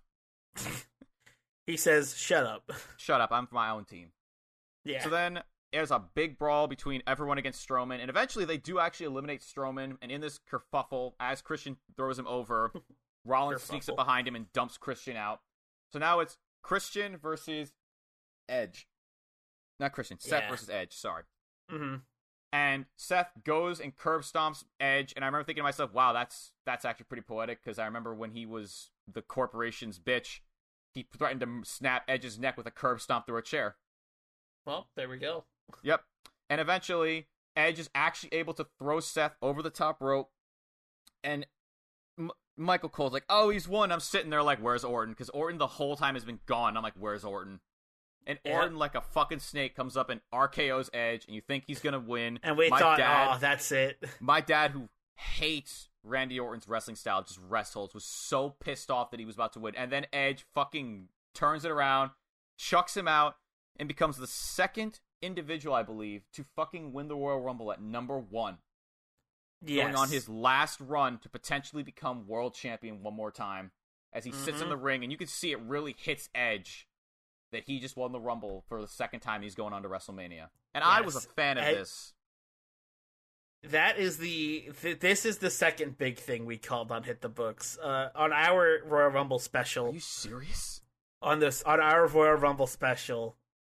He says, "Shut up." Shut up. I'm for my own team. Yeah. So then there's a big brawl between everyone against Strowman, and eventually they do actually eliminate Strowman. And in this kerfuffle, as Christian throws him over, Rollins sneaks up Kerfuffle. behind him and dumps Christian out. So now it's Christian versus Edge. Not Christian, Seth Yeah. versus Edge, sorry. hmm And Seth goes and curb stomps Edge, and I remember thinking to myself, wow, that's that's actually pretty poetic, because I remember when he was the corporation's bitch, he threatened to snap Edge's neck with a curb stomp through a chair. Well, there we go. Yep. And eventually, Edge is actually able to throw Seth over the top rope. And M- Michael Cole's like, oh, he's won. I'm sitting there like, where's Orton? Because Orton the whole time has been gone. I'm like, where's Orton? And Yeah. Orton, like a fucking snake, comes up and R K O's Edge, and you think he's going to win. And we my thought, dad, oh, that's it. My dad, who hates Randy Orton's wrestling style just rest holds, was so pissed off that he was about to win. And then Edge fucking turns it around, chucks him out, and becomes the second individual, I believe, to fucking win the Royal Rumble at number one. Yes. Going on his last run to potentially become world champion one more time as he mm-hmm. sits in the ring. And you can see it really hits Edge that he just won the Rumble for the second time he's going on to WrestleMania. And yes. I was a fan of Ed- this. That is the, th- this is the second big thing we called on Hit the Books. Uh, on our Royal Rumble special. Are you serious? On this, on our Royal Rumble special,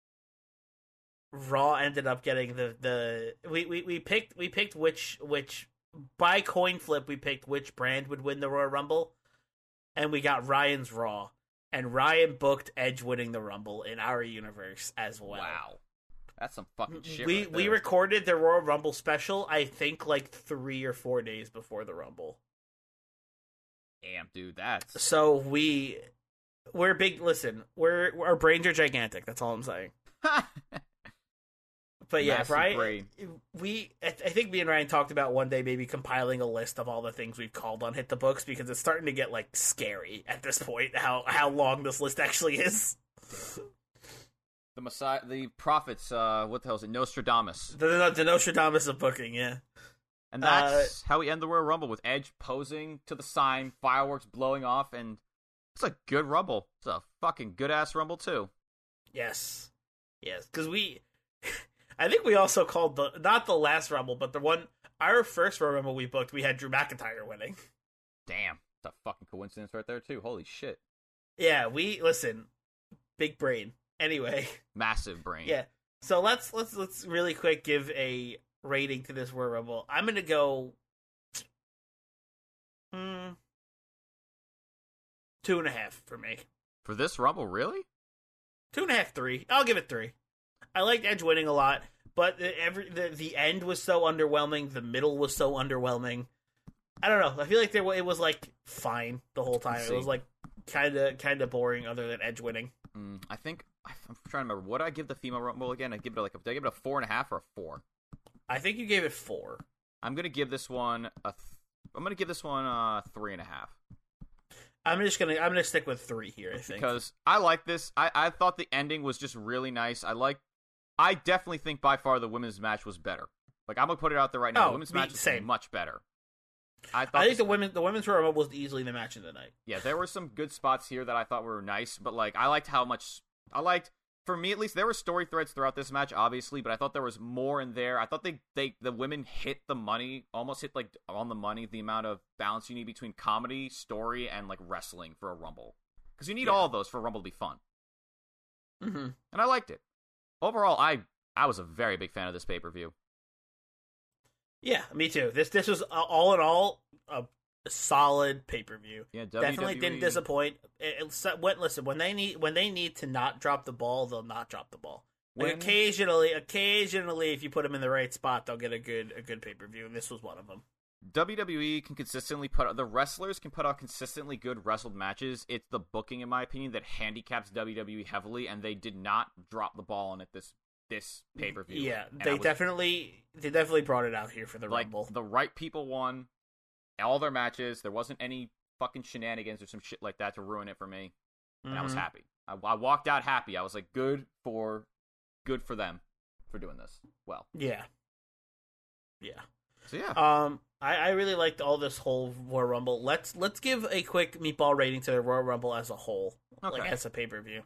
Raw ended up getting the, the, we, we, we picked, we picked which, which, by coin flip, we picked which brand would win the Royal Rumble, and we got Ryan's Raw. And Ryan booked Edge winning the Rumble in our universe as well. Wow. That's some fucking shit. We right we recorded the Royal Rumble special, I think, like three or four days before the Rumble. Damn, dude, that's so we we're big. Listen, we're our brains are gigantic. That's all I'm saying. But yeah, Massive Ryan, brain. we I think me and Ryan talked about one day maybe compiling a list of all the things we've called on Hit the Books, because it's starting to get like scary at this point how how long this list actually is. The Messiah, the prophets, uh, what the hell is it? Nostradamus. The, the, the Nostradamus of booking, yeah. And that's uh, how we end the Royal Rumble, with Edge posing to the sign, fireworks blowing off, and it's a good Rumble. It's a fucking good-ass Rumble, too. Yes. Yes, because we... I think we also called the... Not the last Rumble, but the one... Our first Royal Rumble we booked, we had Drew McIntyre winning. Damn. It's a fucking coincidence right there, too. Holy shit. Yeah, we... Listen. Big brain. Anyway, massive brain. Yeah. So let's let's let's really quick give a rating to this Royal Rumble. I'm gonna go hmm, two and a half for me. For this Rumble, really? Two and a half, three. I'll give it three. I liked Edge winning a lot, but the, every the the end was so underwhelming. The middle was so underwhelming. I don't know. I feel like there it was like fine the whole time. It was like kind of kind of boring, other than Edge winning. Mm, I think I'm trying to remember. What did I give the female Rumble again? I give it like a, did I give it a four and a half or a four? I think you gave it four. I'm gonna give this one a. Th- I'm gonna give this one a three and a half. I'm just gonna I'm gonna stick with three here. I think because I like this. I I thought the ending was just really nice. I like. I definitely think by far the women's match was better. Like I'm gonna put it out there right now. Oh, the women's me, match was same. much better. I, I think the women, the women's Royal Rumble was easily the match of the night. Yeah, there were some good spots here that I thought were nice, but like I liked how much I liked. For me, at least, there were story threads throughout this match, obviously, but I thought there was more in there. I thought they, they the women hit the money, almost hit like on the money, the amount of balance you need between comedy, story, and like wrestling for a Rumble, because you need yeah. all of those for a Rumble to be fun. Mm-hmm. And I liked it. Overall, I I was a very big fan of this pay per view. Yeah, me too. This this was uh, all in all a solid pay per view. Yeah, W W E. Definitely didn't disappoint. It, it, when, listen, when they need when they need to not drop the ball, they'll not drop the ball. Like when... occasionally, occasionally, if you put them in the right spot, they'll get a good a good pay per view, and this was one of them. W W E can consistently put out, the wrestlers can put out consistently good wrestled matches. It's the booking, in my opinion, that handicaps W W E heavily, and they did not drop the ball on it this this pay per view. Yeah, and they was, definitely they definitely brought it out here for the like, Rumble. The right people won all their matches. There wasn't any fucking shenanigans or some shit like that to ruin it for me, and mm-hmm. I was happy. I, I walked out happy. I was like, good for, good for them for doing this well. Yeah, yeah. So yeah, um, I, I really liked all this whole Royal Rumble. Let's let's give a quick meatball rating to the Royal Rumble as a whole, okay. like as a pay per view.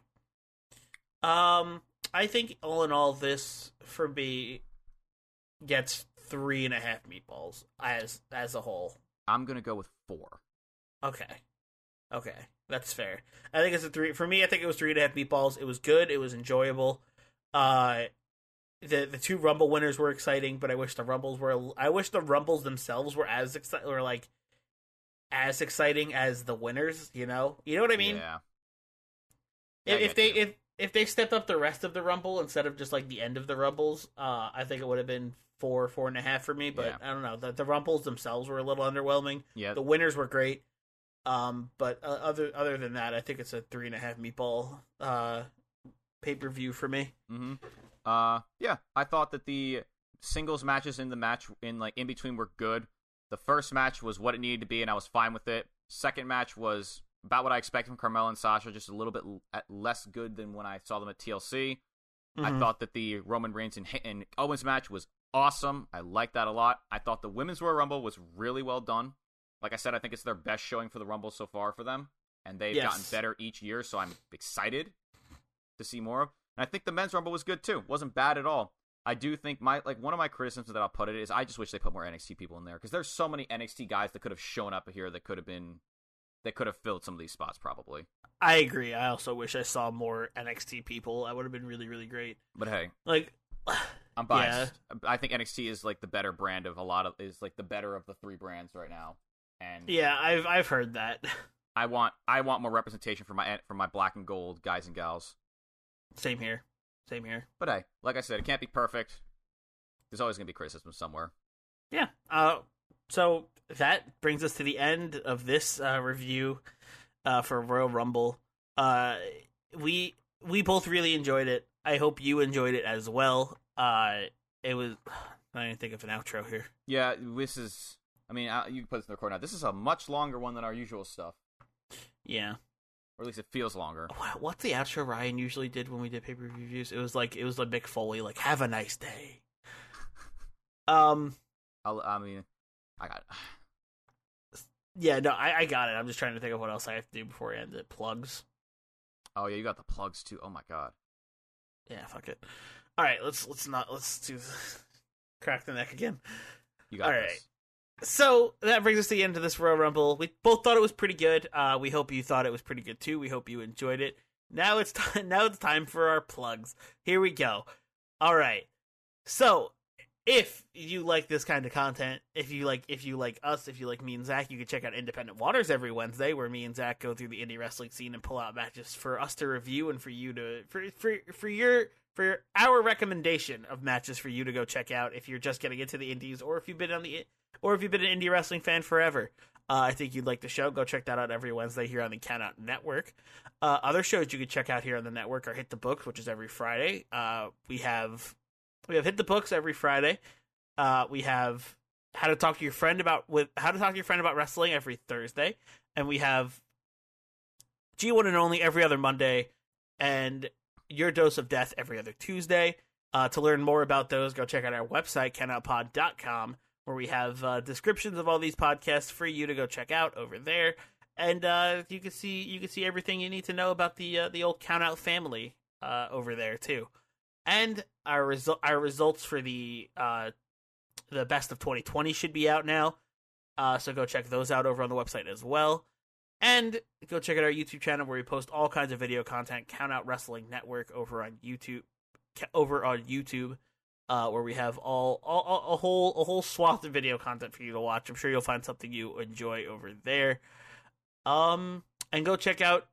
Um, I think all in all, this for me gets three and a half meatballs as as a whole. I'm gonna go with four. Okay, okay, that's fair. I think it's a three for me. I think it was three and a half meatballs. It was good. It was enjoyable. Uh, the the two Rumble winners were exciting, but I wish the Rumbles were. I wish the Rumbles themselves were as exciting, or like as exciting as the winners. You know, you know what I mean? Yeah. If, if they you. if if they stepped up the rest of the Rumble instead of just like the end of the Rumbles, uh, I think it would have been four, four and a half for me. But yeah. I don't know. The, the Rumbles themselves were a little underwhelming. Yeah. The winners were great. Um, but uh, other other than that, I think it's a three and a half meatball uh pay per view for me. Mm-hmm. Uh, yeah. I thought that the singles matches in the match in like in between were good. The first match was what it needed to be, and I was fine with it. Second match was about what I expected from Carmella and Sasha, just a little bit l- less good than when I saw them at T L C. Mm-hmm. I thought that the Roman Reigns and, and Owens match was awesome. I liked that a lot. I thought the Women's Royal Rumble was really well done. Like I said, I think it's their best showing for the Rumble so far for them, and they've yes. gotten better each year, so I'm excited to see more of. And I think the Men's Rumble was good, too. Wasn't bad at all. I do think my like one of my criticisms that I'll put it is I just wish they put more N X T people in there, because there's so many N X T guys that could have shown up here that could have been that could have filled some of these spots probably. I agree. I also wish I saw more N X T people. That would have been really, really great. But hey, like I'm biased. Yeah. I think N X T is like the better brand of a lot of is like the better of the three brands right now. And yeah, I've I've heard that. I want I want more representation for my for my black and gold guys and gals. Same here. Same here. But hey, like I said, it can't be perfect. There's always going to be criticism somewhere. Yeah. Uh, so that brings us to the end of this uh, review uh, for Royal Rumble. Uh, we we both really enjoyed it. I hope you enjoyed it as well. Uh, it was... I didn't think of an outro here. Yeah, this is... I mean, you can put this in the record now. This is a much longer one than our usual stuff. Yeah. Or at least it feels longer. What's the outro Ryan usually did when we did pay-per-view reviews? It was like it was like Mick Foley, like "Have a nice day." Um, I'll, I mean, I got it. Yeah, no, I, I got it. I'm just trying to think of what else I have to do before I end it. Plugs. Oh yeah, you got the plugs too. Oh my god. Yeah, fuck it. All right, let's let's not let's do crack the neck again. You got All this. right. So that brings us to the end of this Royal Rumble. We both thought it was pretty good. Uh, we hope you thought it was pretty good too. We hope you enjoyed it. Now it's time. Now it's time for our plugs. Here we go. All right. So if you like this kind of content, if you like, if you like us, if you like me and Zach, you can check out Independent Waters every Wednesday, where me and Zach go through the indie wrestling scene and pull out matches for us to review and for you to for for for your. For our recommendation of matches for you to go check out if you're just getting into the indies, or if you've been on the, or if you've been an indie wrestling fan forever, uh, I think you'd like the show. Go check that out every Wednesday here on the Count Out Network. Uh, other shows you can check out here on the network are Hit the Books, which is every Friday. Uh, we have we have Hit the Books every Friday. Uh, we have How to Talk to Your Friend about with How to Talk to Your Friend about Wrestling every Thursday, and we have G one and Only every other Monday, and Your Dose of Death every other Tuesday. Uh, to learn more about those, go check out our website, count out pod dot com, where we have uh, descriptions of all these podcasts for you to go check out over there. And uh, you can see you can see everything you need to know about the uh, the old Count Out family uh, over there too. And our result our results for the uh, the best of twenty twenty should be out now. Uh, so go check those out over on the website as well. And go check out our YouTube channel, where we post all kinds of video content. Count Out Wrestling Network over on YouTube, over on YouTube, uh, where we have all, all, all a whole a whole swath of video content for you to watch. I'm sure you'll find something you enjoy over there. Um, and go check out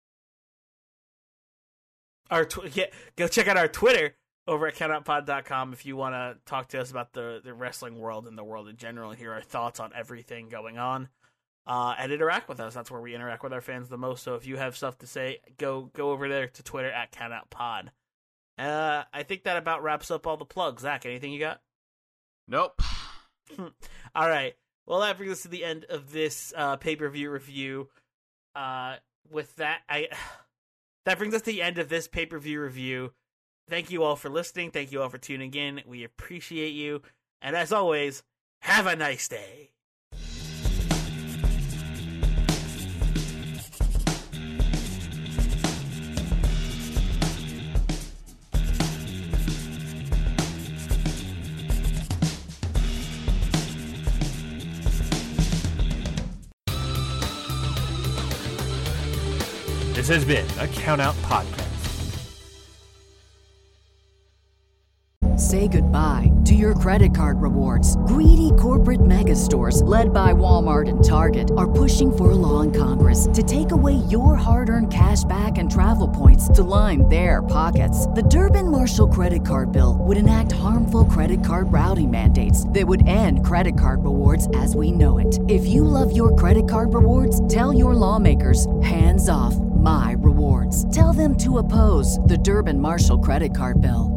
our tw- yeah, go check out our Twitter over at count out pod dot com if you want to talk to us about the the wrestling world and the world in general, and hear our thoughts on everything going on. Uh, and interact with us. That's where we interact with our fans the most. So if you have stuff to say, go go over there to Twitter at CountOutPod. Uh, I think that about wraps up all the plugs. Zach, anything you got? Nope. All right. Well, that brings us to the end of this uh, pay-per-view review. Uh, with that, I that brings us to the end of this pay-per-view review. Thank you all for listening. Thank you all for tuning in. We appreciate you. And as always, have a nice day. This has been a Count Out Podcast. Say goodbye to your credit card rewards. Greedy corporate mega stores, led by Walmart and Target, are pushing for a law in Congress to take away your hard-earned cash back and travel points to line their pockets. The Durbin-Marshall credit card bill would enact harmful credit card routing mandates that would end credit card rewards as we know it. If you love your credit card rewards, tell your lawmakers, hands off my rewards. Tell them to oppose the Durbin-Marshall credit card bill.